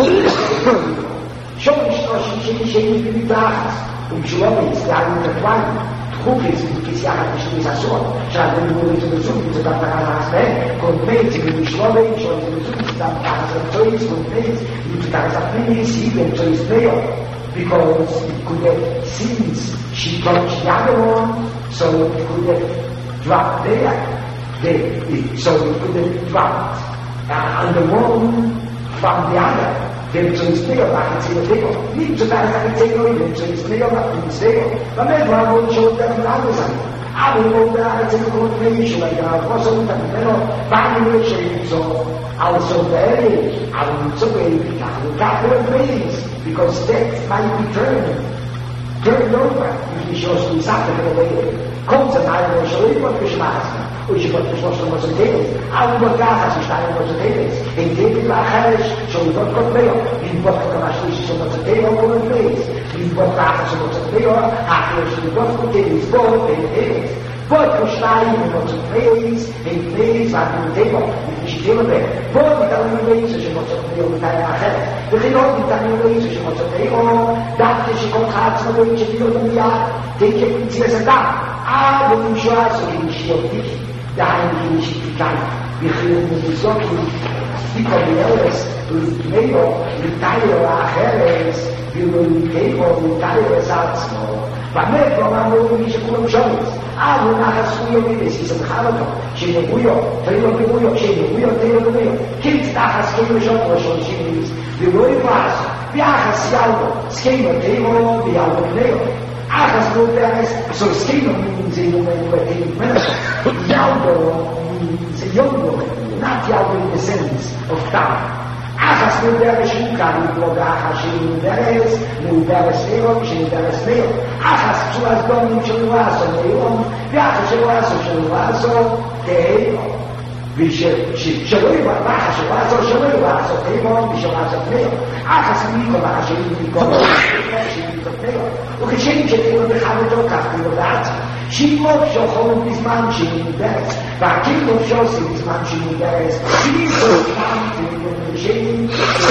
show me she she in the dark, and she always got in the plan. Hopeless che si ha la sua, cioè nel momento del subito da parlare, con mezzi di scuole, cioè nel subito da parlare, con mezzi di casa quindi si dentro il speo. Because it could have, since she touched the other one, so it could have dropped there, there it, so it could have dropped uh, on the one from the other. Then so it's bigger back and see the bigger. Need to back and take away, then so it's bigger back and it's bigger. But then I will show them the other side. I will go there and take a confirmation like that. What's all that? You know, valuation, so also very, I will so very, I will calculate ways. Because that might be turned, turned over if he shows me something in the way. Kommt ein Teil, so irgendwas geschlagen, und ich wollte beschlossen, was es geht. Aber über Gaza, sie steigen, was es geht. In dem Lacherisch, so wie Gott Gott mehr. In Gott kann man schließen, so was es geht, und was es geht. In Gott Gaza, so was es geht, hat er schon Gott Gott geht, ist Gott, den geht. Gott verstehen, was es geht, in Place, was es geht, ich stimme weg. Gott mit einem Wesen, so was es geht, und keine Lacherisch. Wir gehen auch mit einem Wesen, so was es geht, dachte ich, ich komme gerade zu einem Wesen, die und ja, denke ich, sie sind da. Ah, wenn ich weiß, wie ich hier bin, dahin bin ich gegangen. Wir können uns sagen, wie Cornelius, und Leo, mit Teile Acheres, wie wir mit Leo, mit Teile Satz, aber nicht, wenn man nur nicht so gut schaut. Ah, wo nachher so viel wie es ist, im Chalato, schöne Bujo, Teilo de Bujo, schöne Bujo, Teilo de Bujo. Kind nachher schöne Schöpfer schon schön ist. Wie ruhig war es, wie achas Jaldo, schöne Teilo, wie Jaldo Leo. Achas Lutheres, so schöne means in the way in minister. Jaldo means a young woman, not Jaldo in the sense of time. Achas Lutheres, Shuka, Lutheres, Achas Lutheres, Lutheres Leo, Lutheres Leo. Achas Chuas Dom, Chuaso, Leon, Viaja Chuaso, Chuaso, Teo. Vishaveva, Baja Chuaso, Chuaso, Teo, Vishavasa Leo. Achas Nicola, Nicola, Leo. Okay, change it in the habit of Catholic that. She loves your home, this man, she in bed. But King of Shows, this man, she in bed. She is so found in the machine.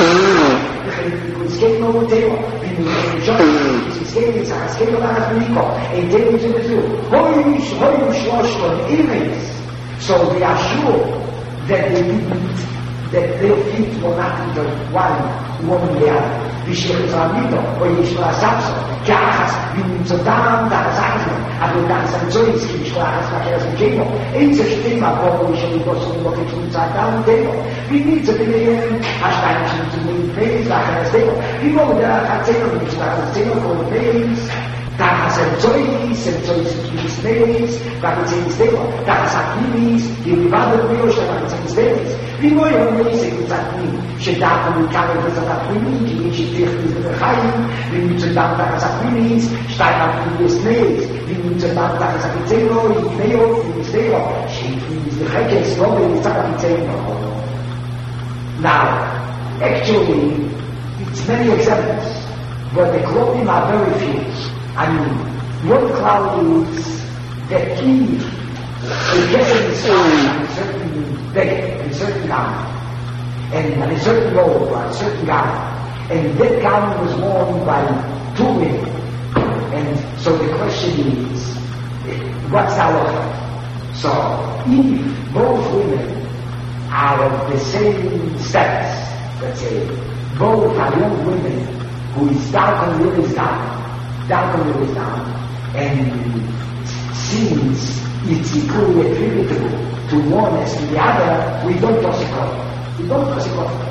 Skate over Teo, in John, skating, skating about Nico, and Teo is in the zoo. Holy, holy, Shoshon, enemies. So they are sure that they didn't, that their feet were not either one, one or the other. Vishir Zamido, or Yishla Sapso, Kahas, Yunzadam, Dazazman, Abudan Sanzois, Yishla Sakas and Jamo, in such thing, my brother, we shall go to the location inside down table. We need to be in, hashtag to the face, like a table. We know that I take a which like a table for the face. That has a joys, and joys in his days, that is in his table, that has a kiwis, the Rivado Rio, that is in his days. We know your amazing with that mean. She died when we carried with that queen, she takes with the high, we need to down that as a queenies, steig up in his days, we need to down that as a potato, in Leo, in his table. She is the heckest, nobody is a potato. Now, actually, it's many examples. but the Klopim are very few. I mean, one cloud is that key, the Kesed is found on a certain day, on a certain gown, and on a certain robe, or a certain gown. And that gown was worn by two women. And so the question is, what's the halacha? So, if both women are of the same status, let's say, both are young women who is dark and will is down, dark and will is down, and since it's equally attributable to one as to the other, we don't toss it off. We don't toss it off.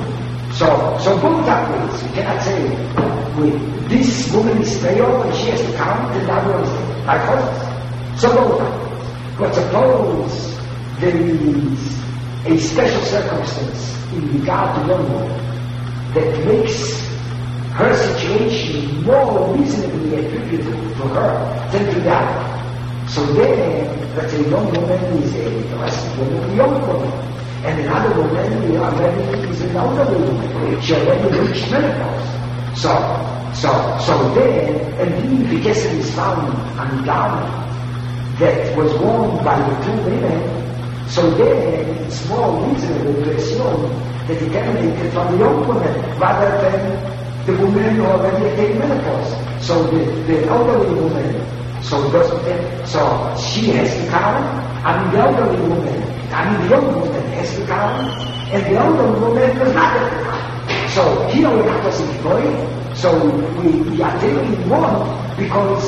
So, so both are ways. You cannot say, with this woman is pale and she has to count, and the other one is like hers. So both are ways. But suppose there is a special circumstance in regard to young woman that makes her situation more reasonably attributable to her than to the other. So then, let's say a young woman is a domestic woman, a young woman. And another woman already is an elderly woman. She already reached menopause. So, so, so then, and even if the Kesed is found on the garment that was worn by the two women, so then it's more reasonable to assume that it emanated from the young woman rather than the woman who already attained menopause. So the, the elderly woman, so doesn't so she has to count, and the elderly woman, I mean the young woman has to count, and the elderly woman does not have to count. So here we have to see, so we, we are taking one because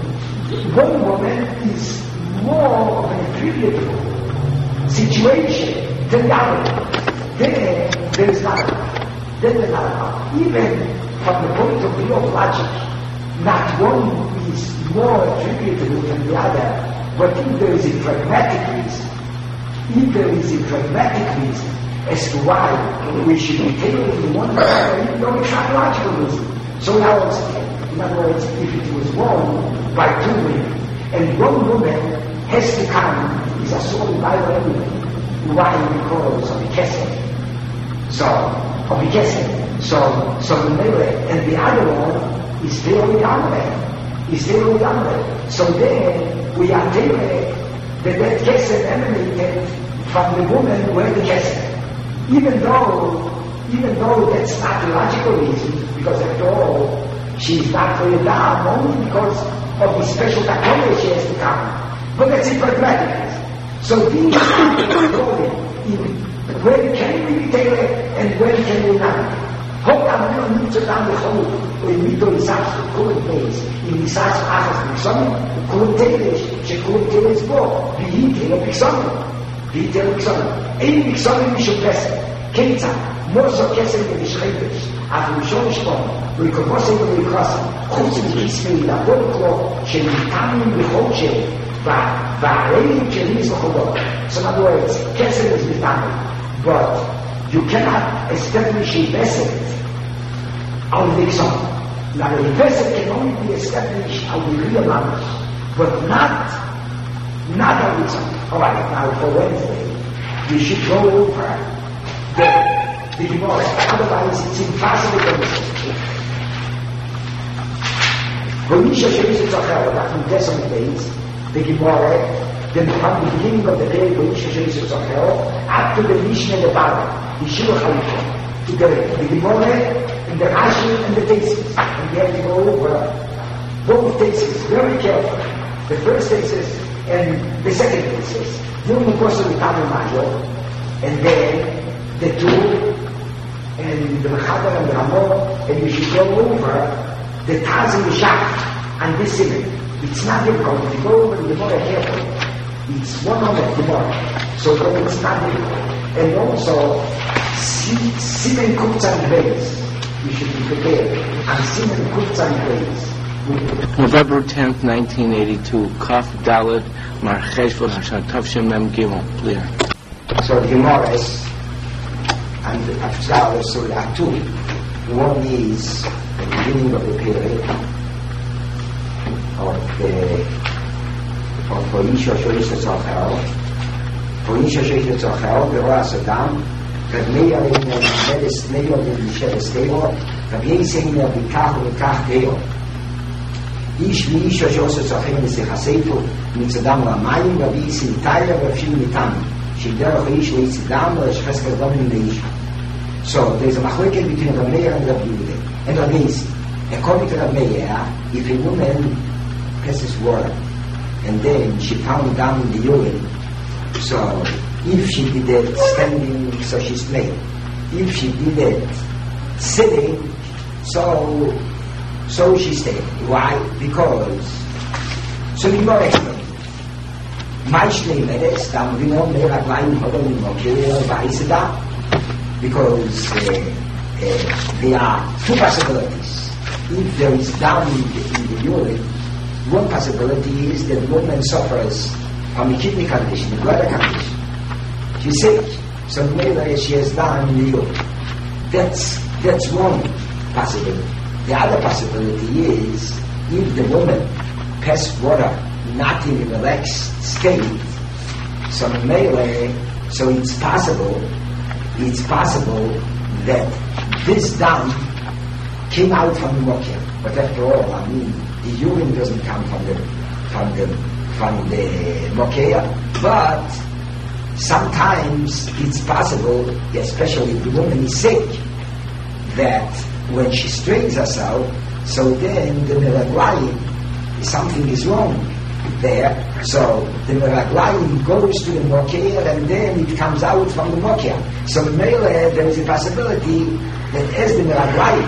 one woman is more of an attributable situation than the other. Then there is not a then there is not a even from the point of view of logic, not one is more attributable than the other, but if there is a pragmatic reason, if there is a pragmatic reason as to why we should be tailoring one another, even though it's not logical reason. So now it's, in other words, if it was worn by two women, and one woman has to count, is assumed by women, why because of the Kesed. So, of the Kesed. So, so the melee, and the other one is tailoring down there. Is tailoring down there. So then, we are tailoring that that Kesed emanated from the woman who had the Kesed. Even though, even though that's not the logical reason, because after all, she's not for the down only because of the special category she has to count. But that's a pragmatic reason. So these are going in when can we be tailored and when can we not. Hope I'm not need to down the whole when we do research to current days. In research after Pixon, current days, she current days go. Be he tailor Pixon. Be he tailor Pixon. Ein Pixon we should press it. Keita, more so Kesed in the Schreibers, אבל ראשון לשמור, ולקבוסים ולקרוסים, חוץ מכסמי לעבוד כלו, שמתאמים בכל שם, והעלים שלי זכודות. So in other words, Kesed is מתאמים, but you cannot establish a vessel out of the exam. Now a vessel can only be established out of the real knowledge, but not, not out of the exam. Alright, now for Wednesday, you should go over the, the divorce, otherwise it's impossible to understand. When Misha Sheris is Zachar, that in decimal days, the Gemara, then from the beginning of the day, when Misha Sheris is Zachar, up to the Mishnah and the Bala, the Shua Khalifa, to the, the Gemara, and the Rashi and the Tesis. And we have to go over both Tesis very carefully. The first Tesis and the second Tesis. During the course of the Talmud Major, and then the two, and the Mechaber and the Ramon, and you should go over the Taz and the Shach and this Simon. It's not difficult. If you go over the Gemara carefully, it's one on the Gemara. So it's not difficult. And also, Simon Kutz and Beis. You should be prepared. And Simon Kutz and Beis. November tenth, nineteen eighty-two, Kaf Dalet, Marchesh for Hashan Tavshem Mem Gimel. Clear. So the Gemara is, and Afzal is so there are two. One is the beginning of the period of the of Voisha Shoisha Tzachel. Voisha Shoisha Tzachel, the Rosh Adam, that may have been Medis, may have been Sheves Table, Rabbi Yisrael er bikach ובכך גאו. איש ואיש שעושה צרכים לשיחסייפו, מצדם למים, רבי יסי איטליה ואפילו איתם, שדרך האיש ויצידם ולשחס כזדום מן האיש. So, there's a machloket between Rabbi Meir and Rabbi Yehuda, and Rabbi Yissi. According to Rabbi Meir, if a woman passes water, and then she found down in the urine, so if she did it standing, so she's made. If she did it sitting, so so she stayed. Why? Because so we more explain. Maish Meres, dann wir noch mehr klein haben wir okay, weiß da. Because uh, uh, there are two possibilities. If there is down in the, in the urine, one possibility is that the woman suffers from a kidney condition, a bladder condition. She's sick, so maybe she has down in the urine. That's, that's one possibility. The other possibility is if the woman passes water not in a relaxed state, so maybe, so it's possible it's possible that this dam came out from the mokia. But after all, I mean, the urine doesn't come from the from the from the mokia. But sometimes it's possible, especially if the woman is sick, that when she strains herself, so then the meraglayim, something is wrong there. So the meraglayim goes to the mokia and then it comes out from the mokia. So mele, there is a possibility that as the meraglayim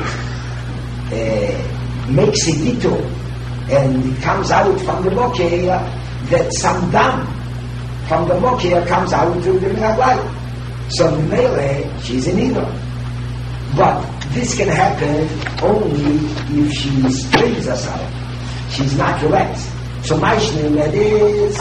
uh, makes a detour and it comes out from the mokia, that some dam from the mokia comes out to the meraglayim. So mele, she's in either. But this can happen only if she strains herself. She's not relaxed. So my shneim is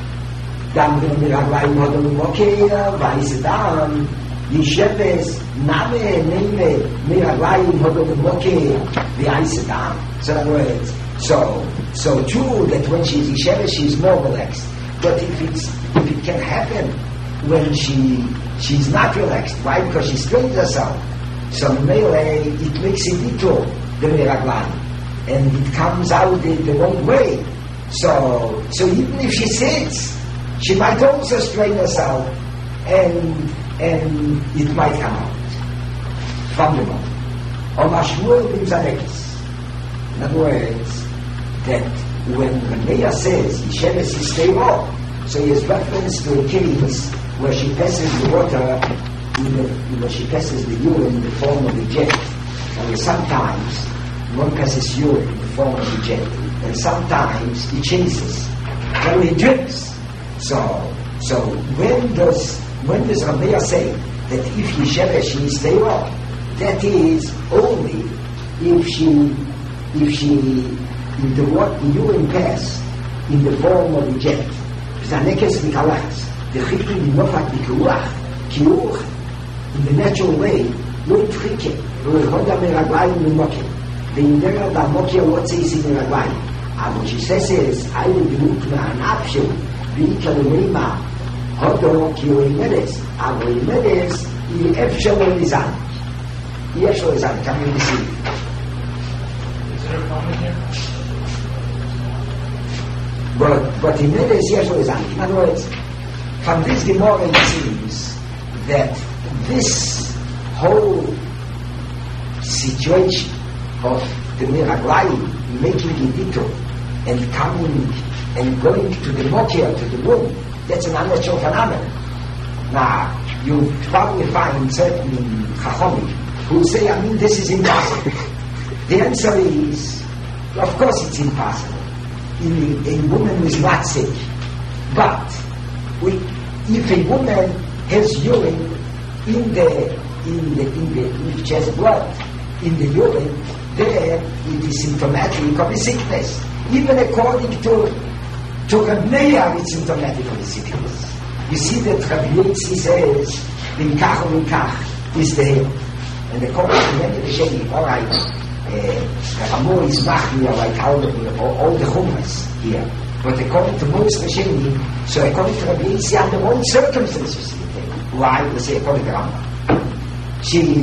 dam wir mir aglaim hodem mokeya, weiß dam, yishebes name name mir aglaim hodem mokeya, weiß dam. So in other words, so so true that when she's yishebes she's more relaxed. But if it's if it can happen when she she's not relaxed, why? Because she strains herself. So melee it makes a detour the mir aglaim, and it comes out the, the wrong way. So, so even if she sits, she might also strain herself, and and it might come out from the mouth. Or Mashmur bin Zanekis. In other words, that when Meir says Yisheves is stay up, so he has reference to a case where she passes the water, in the, where she passes the urine in the form of a jet. And sometimes one passes urine in the form of a jet. And sometimes he chases, when he drinks. So, so when does when does Rameya say that if Yisheves she is stay up? That is only if she if she if the what urine pass in the form of a jet. Zanekes Nikolais, the chikim nofak bikuach, kiuch in the natural way, no trike, no hoda meraglayim numokim. The inner da mokia what says in meraglayim. Aber she says, I will be moved to an option, be kalorima, hodor kiyoimedes, aber imedes, I efshel elizan. I efshel elizan, can you see? Is there a comment here? But, but imedes, I efshel elizan. In other words, from this Gemara it seems that this whole situation of the Miraglayim making a detour and coming and going to the mokia, to the womb, that's an unnatural phenomenon. Now, you probably find certain Chachomim who say, I mean, this is impossible. The answer is, of course it's impossible. In a, a woman who is not sick. But we, if a woman has urine in the, in the, in the, if she has blood in the urine, there it is symptomatic of a sickness. Even according to to Rabbi Meir, it's symptomatic of a sickness. You see that Rabbi Yitzi says, "Bin kach u'bin kach is there," and according to many Rishonim, all right, Ramon is machmir like all the all the chumras here, but according to most Rishonim, so according to Rabbi Yitzi, under all circumstances, why? Let's say according to Rambam, she's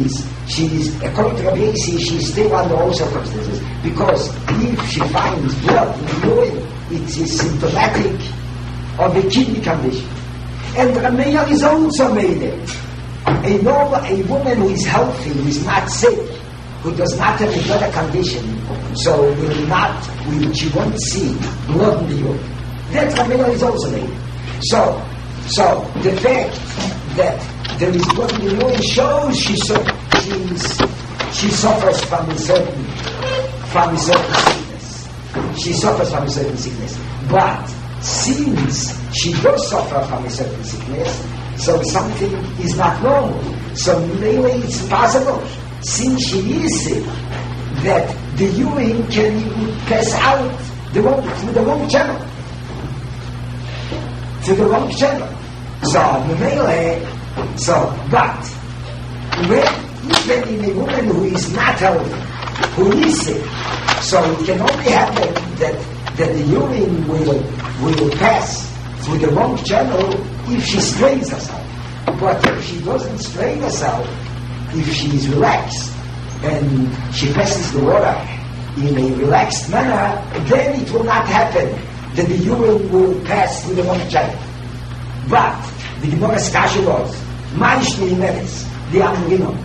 she's, according to Rabbi Yossi, she's still under all circumstances. Because if she finds blood in the urine, it is symptomatic of a kidney condition. And Rameya is also made it. A normal, a woman who is healthy, who is not sick, who does not have a better condition, so will not, will, she won't see blood in the urine. That Rameya is also made. So, so the fact that there is blood in the urine shows she so, she's, she suffers from a certain from a certain sickness. She suffers from a certain sickness. But since she does suffer from a certain sickness, so something is not normal. So maybe it's possible, since she is sick, that the urine can pass out the wrong, through the wrong channel. Through the wrong channel. So maybe, so, but when even in a woman who is not healthy, who is sick, so it can only happen that, that the urine will, will pass through the wrong channel if she strains herself. But if she doesn't strain herself, if she is relaxed and she passes the water in a relaxed manner, then it will not happen that the urine will pass through the wrong channel. But the Gemara's kasha was, Manishni Meres, the Amrino,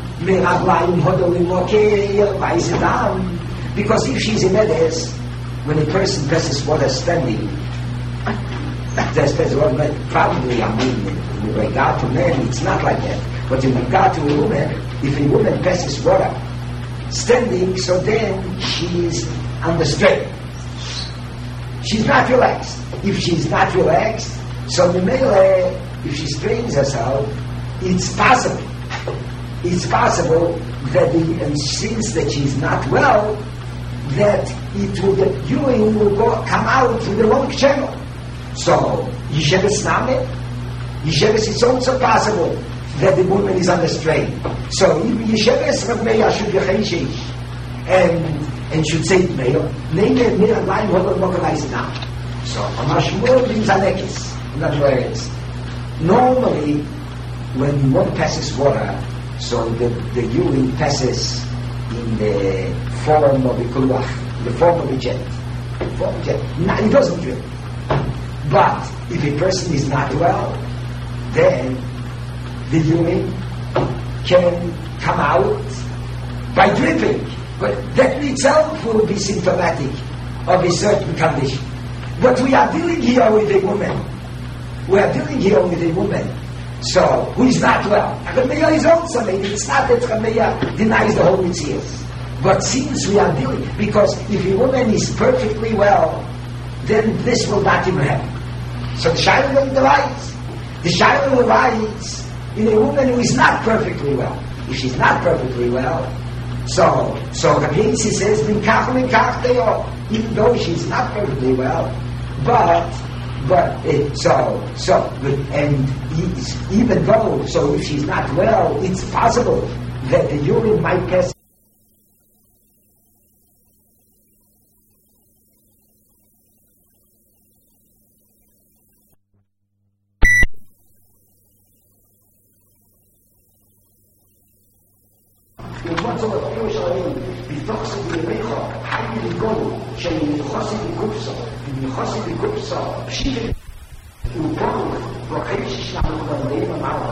because if she's in Medes, when a person passes water standing, there's probably, I mean, in regard to men, it's not like that. But in regard to a woman, if a woman passes water standing, so then she's on the strain. She's not relaxed. If she's not relaxed, so the male, if she strains herself, it's possible. It's possible that the, and since that she's not well, that it will, the urine will go, come out through the wrong channel. So, Yesheves Name, Yesheves, it's also possible that the woman is under strain. So, Yesheves Rabmeya should be Chayshish, and, and should say Meyo, name it, name it, line, what will localize it now. So, Amashmur brings Anekis. In other words, normally, when one passes water, so the, the urine passes in the form of a kuluach, the form of a jet. Form of a jet. No, it doesn't drip. But if a person is not well, then the urine can come out by dripping. But that in itself will be symptomatic of a certain condition. But we are dealing here with a woman. We are dealing here with a woman. So, who is not well? Rameya is also made. It's not that Rameya denies the whole mitzvahs. But since we are dealing, because if a woman is perfectly well, then this will not even happen. So the Shiloh will arise. The Shiloh will arise in a woman who is not perfectly well. If she's not perfectly well, so, so Rabbi Yossi says, even though she's not perfectly well, but But uh, so so and even though so if she's not well, it's possible that the urine might pass.